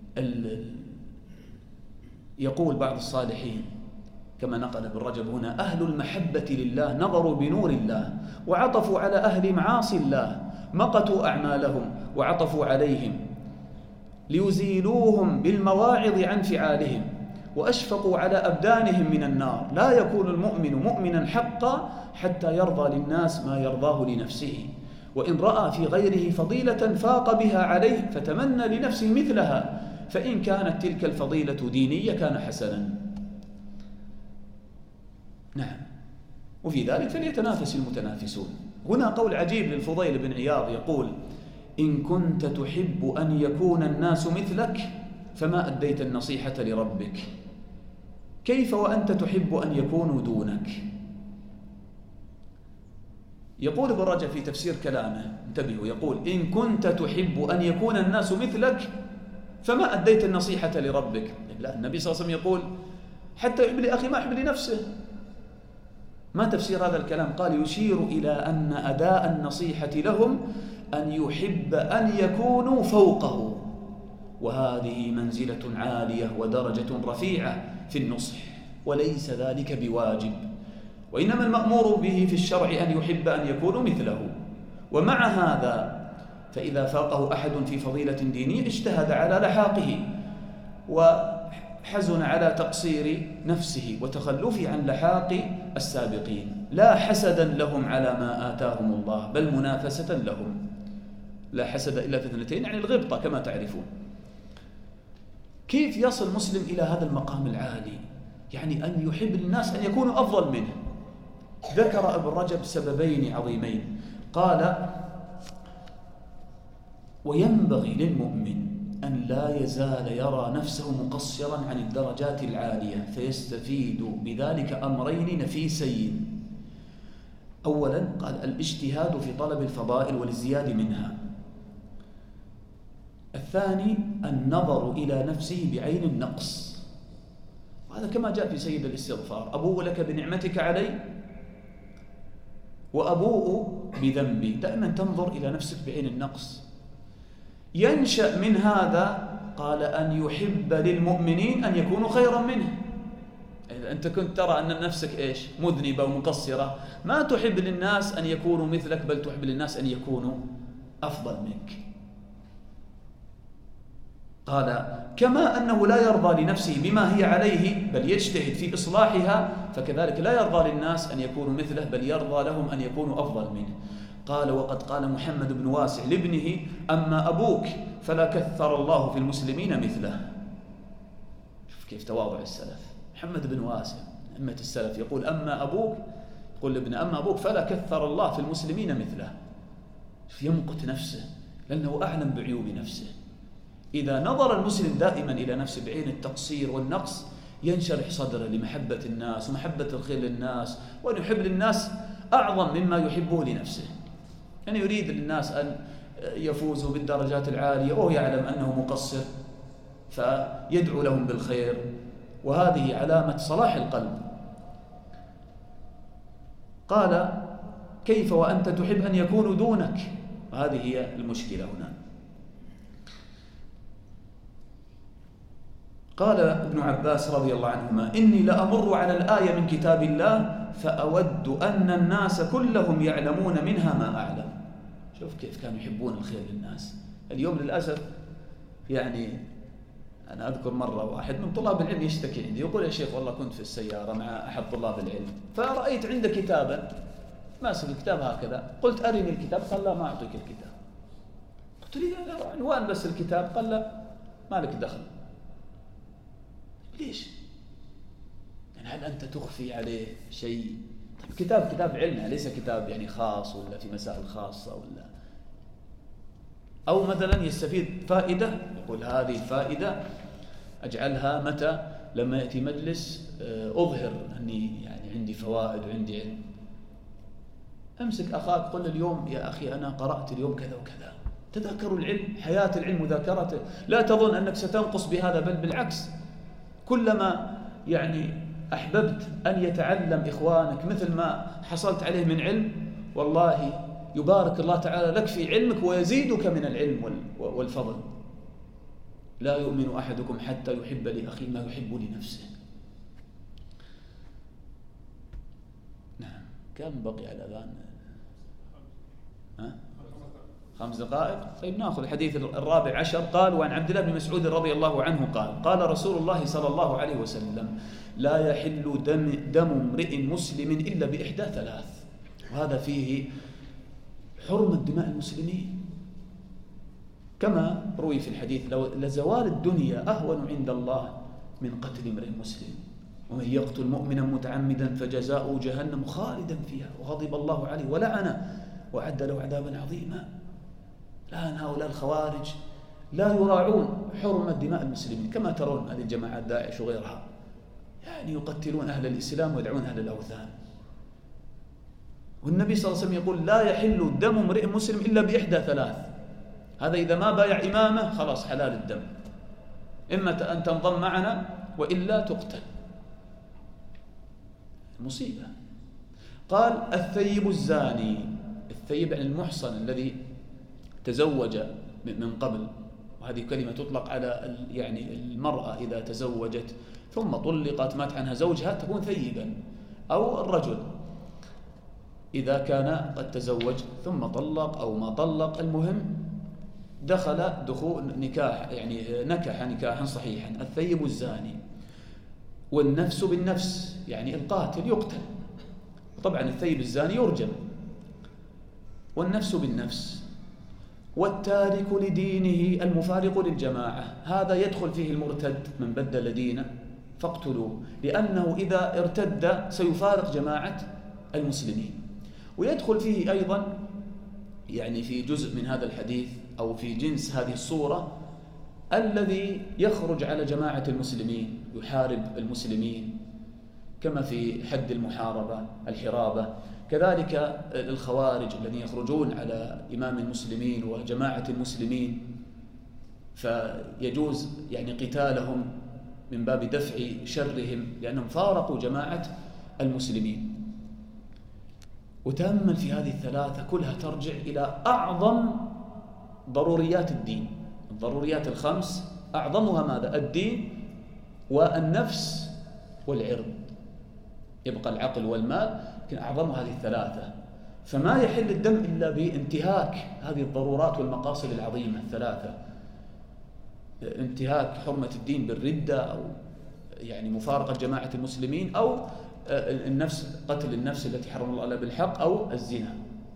يقول بعض الصالحين كما نقل ابن رجب هنا: أهل المحبة لله نظروا بنور الله وعطفوا على أهل معاصي الله، مقتوا أعمالهم وعطفوا عليهم ليزيلوهم بالمواعظ عن فعالهم، وأشفقوا على أبدانهم من النار. لا يكون المؤمن مؤمنا حقا حتى يرضى للناس ما يرضاه لنفسه، وإن رأى في غيره فضيلة فاق بها عليه فتمنى لنفسه مثلها، فإن كانت تلك الفضيلة دينية كان حسنا. نعم، وفي ذلك فليتنافس المتنافسون. هنا قول عجيب للفضيل بن عياض يقول: إن كنت تحب أن يكون الناس مثلك فما أديت النصيحة لربك، كيف وأنت تحب أن يكونوا دونك؟ يقول ابن رجب في تفسير كلامه، انتبهوا، يقول: إن كنت تحب أن يكون الناس مثلك فما أديت النصيحة لربك. لا، النبي صلى الله عليه وسلم يقول حتى يحب لأخي ما يحب لنفسه. ما تفسير هذا الكلام؟ قال: يشير إلى أن أداء النصيحة لهم أن يحب أن يكونوا فوقه، وهذه منزلة عالية ودرجة رفيعة في النصح، وليس ذلك بواجب، وإنما المأمور به في الشرع أن يحب أن يكونوا مثله. ومع هذا فإذا فاقه أحد في فضيلة دينية اجتهد على لحاقه وحزن على تقصير نفسه وتخلفه عن لحاق السابقين، لا حسدا لهم على ما آتاهم الله، بل منافسة لهم. لا حسد إلا في اثنتين، يعني الغبطة كما تعرفون. كيف يصل مسلم إلى هذا المقام العالي؟ يعني أن يحب الناس أن يكونوا أفضل منه. ذكر ابن رجب سببين عظيمين، قال: وينبغي للمؤمن أن لا يزال يرى نفسه مقصرا عن الدرجات العالية، فيستفيد بذلك أمرين نفيسين. أولا قال: الاجتهاد في طلب الفضائل والازدياد منها. الثاني النظر إلى نفسه بعين النقص، وهذا كما جاء في سيد الاستغفار: أبوء لك بنعمتك علي وأبوء بذنبي. دائما تنظر إلى نفسك بعين النقص. ينشأ من هذا قال أن يحب للمؤمنين أن يكونوا خيرا منه. إذا أنت كنت ترى أن نفسك إيش؟ مذنبة ومقصرة، ما تحب للناس أن يكونوا مثلك، بل تحب للناس أن يكونوا أفضل منك. قال: كما أنه لا يرضى لنفسه بما هي عليه بل يجتهد في إصلاحها، فكذلك لا يرضى للناس أن يكونوا مثله، بل يرضى لهم أن يكونوا أفضل منه. قال: وقد قال محمد بن واسع لابنه: أما أبوك فلا كثر الله في المسلمين مثله. شوف كيف تواضع السلف. محمد بن واسع أمة السلف يقول: أما أبوك قل لابن أم أبوك فلا كثر الله في المسلمين مثله. يمقت نفسه لأنه أعلم بعيوب نفسه. إذا نظر المسلم دائما إلى نفسه بعين التقصير والنقص ينشرح صدره لمحبة الناس ومحبة الخير للناس، وأن يحب للناس أعظم مما يحبه لنفسه. يعني يريد للناس أن يفوزوا بالدرجات العالية وهو يعلم أنه مقصر فيدعو لهم بالخير، وهذه علامة صلاح القلب. قال كيف وأنت تحب أن يكونوا دونك؟ هذه هي المشكلة هنا. قال ابن عباس رضي الله عنهما إني لأمر على الآية من كتاب الله فأود أن الناس كلهم يعلمون منها ما أعلم. شوف كيف كانوا يحبون الخير للناس. اليوم للأسف يعني أنا أذكر مرة واحد من طلاب العلم يشتكي عندي يقول يا شيخ والله كنت في السيارة مع أحد طلاب العلم فرأيت عنده كتابا ماسك الكتاب هكذا، قلت أرني الكتاب، قال لا ما أعطيك الكتاب. قلت لي عنوان بس الكتاب، قال لا ما لك دخل. ليش؟ يعني هل أنت تخفي عليه شيء؟ طيب كتاب كتاب علم ليس كتاب يعني خاص ولا في مسائل خاصة ولا، أو مثلا يستفيد فائدة يقول هذه الفائدة أجعلها متى لما يأتي مجلس أظهر أني يعني عندي فوائد وعندي علم. أمسك أخاك قل اليوم يا أخي أنا قرأت اليوم كذا وكذا. تذكروا العلم، حياة العلم مذاكرته. لا تظن أنك ستنقص بهذا، بل بالعكس كلما يعني أحببت أن يتعلم إخوانك مثل ما حصلت عليه من علم والله يبارك الله تعالى لك في علمك ويزيدك من العلم والفضل. لا يؤمن أحدكم حتى يحب لأخيه ما يحب لنفسه. نعم. كم بقي على الآن؟ ها؟ خمس دقائق. طيب نأخذ الحديث الرابع عشر. قال وعن عبد الله بن مسعود رضي الله عنه قال قال رسول الله صلى الله عليه وسلم لا يحل دم, دم امرئ مسلم إلا بإحدى ثلاث. وهذا فيه حرمة دماء المسلمين كما روي في الحديث لزوال الدنيا أهون عند الله من قتل امرئ مسلم ومن يقتل مؤمنا متعمدا فجزاؤه جهنم خالدا فيها وغضب الله عليه ولعنه وأعد له عذابا عظيما. الآن هؤلاء الخوارج لا يراعون حرمة دماء المسلمين كما ترون هذه الجماعات داعش وغيرها، يعني يقتلون أهل الإسلام ويدعون أهل الأوثان. والنبي صلى الله عليه وسلم يقول لا يحل دم امرئ مسلم إلا بإحدى ثلاث. هذا إذا ما بايع إمامه خلاص حلال الدم، إما أن تنضم معنا وإلا تقتل. مصيبة. قال الثيب الزاني. الثيب يعني المحصن الذي تزوج من قبل، وهذه كلمة تطلق على يعني المرأة إذا تزوجت ثم طلقت مات عنها زوجها تكون ثيبا، أو الرجل إذا كان قد تزوج ثم طلق أو ما طلق، المهم دخل دخول نكاح يعني نكح نكاحا صحيحا. الثيب الزاني. والنفس بالنفس يعني القاتل يقتل، طبعا الثيب الزاني يرجم. والنفس بالنفس. والتارك لدينه المفارق للجماعة، هذا يدخل فيه المرتد من بدل دينه فاقتلوه، لأنه إذا ارتد سيفارق جماعة المسلمين. ويدخل فيه أيضا يعني في جزء من هذا الحديث أو في جنس هذه الصورة الذي يخرج على جماعة المسلمين يحارب المسلمين كما في حد المحاربة الحرابة. كذلك الخوارج الذين يخرجون على إمام المسلمين وجماعة المسلمين فيجوز يعني قتالهم من باب دفع شرهم لأنهم فارقوا جماعة المسلمين. وتأمل في هذه الثلاثة كلها ترجع إلى أعظم ضروريات الدين. الضروريات الخمس أعظمها ماذا؟ الدين والنفس والعرض، يبقى العقل والمال، لكن أعظمها هذه الثلاثة. فما يحل الدم إلا بانتهاك هذه الضرورات والمقاصد العظيمة الثلاثة. انتهاك حرمة الدين بالردة أو يعني مفارقة جماعة المسلمين، أو النفس قتل النفس التي حرم الله بالحق، أو الزنا.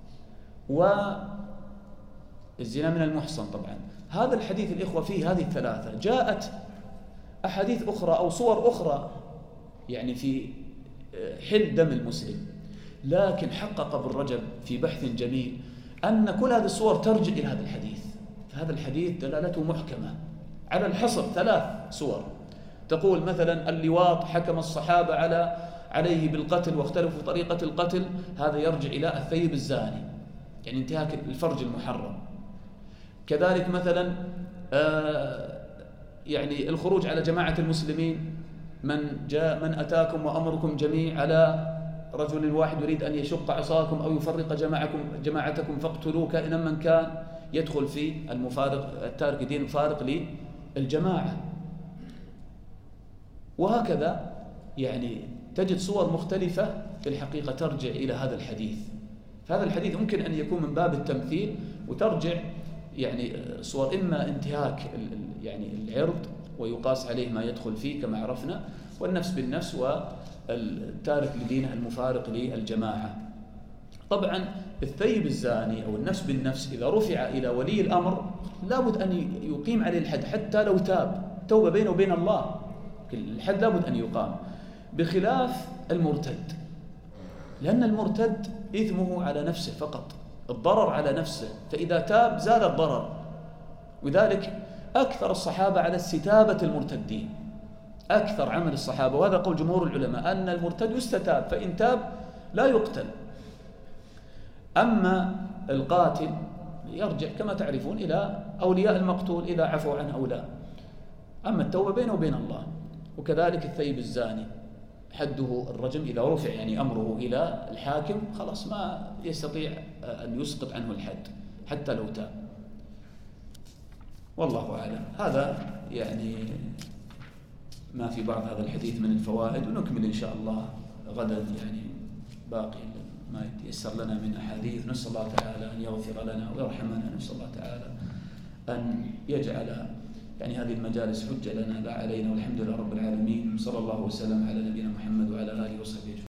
والزنا من المحصن طبعا. هذا الحديث الإخوة فيه هذه الثلاثة. جاءت أحاديث أخرى أو صور أخرى يعني في حل دم المسلم، لكن حقق ابن رجب في بحث جميل أن كل هذه الصور ترجع إلى هذا الحديث. فهذا الحديث دلالته محكمة على الحصر. ثلاث صور تقول مثلا اللواط حكم الصحابة على عليه بالقتل واختلفوا في طريقة القتل، هذا يرجع إلى الثيب الزاني، يعني انتهاك الفرج المحرم. كذلك مثلا آه يعني الخروج على جماعة المسلمين، من جاء من أتاكم وأمركم جميع على رجل واحد يريد أن يشق عصاكم أو يفرق جماعكم جماعتكم فاقتلوه كائنا من كان، يدخل في المفارق التارك دين فارق للجماعة. وهكذا يعني تجد صور مختلفة في الحقيقة ترجع إلى هذا الحديث. فهذا الحديث ممكن أن يكون من باب التمثيل، وترجع يعني صور إما انتهاك يعني العرض ويقاس عليه ما يدخل فيه كما عرفنا، والنفس بالنفس، والتارك لدينه المفارق للجماعة. طبعا الثيب الزاني أو النفس بالنفس إذا رفع إلى ولي الأمر لابد أن يقيم عليه الحد حتى لو تاب، توبة بينه وبين الله، الحد لابد أن يقام، بخلاف المرتد، لأن المرتد إثمه على نفسه فقط، الضرر على نفسه، فإذا تاب زال الضرر. وذلك أكثر الصحابة على استتابة المرتدين، أكثر عمل الصحابة، وهذا قول جمهور العلماء أن المرتد يستتاب، فإن تاب لا يقتل. أما القاتل يرجع كما تعرفون إلى أولياء المقتول إذا عفوا عنه أو لا. أما التوبة بينه وبين الله. وكذلك الثيب الزاني حده الرجم إذا رفع يعني أمره إلى الحاكم، خلاص ما يستطيع أن يسقط عنه الحد حتى لو تاب. والله أعلم. هذا يعني ما في بعض هذا الحديث من الفوائد، ونكمل إن شاء الله غدا يعني باقي ما يتيسر لنا من أحاديث. نسأل الله تعالى أن يغفر لنا ويرحمنا، نسأل الله تعالى أن يجعل يعني هذه المجالس حجة لنا لا علينا، والحمد لله رب العالمين. صلى الله وسلم على نبينا محمد وعلى آله وصحبه أجمعين.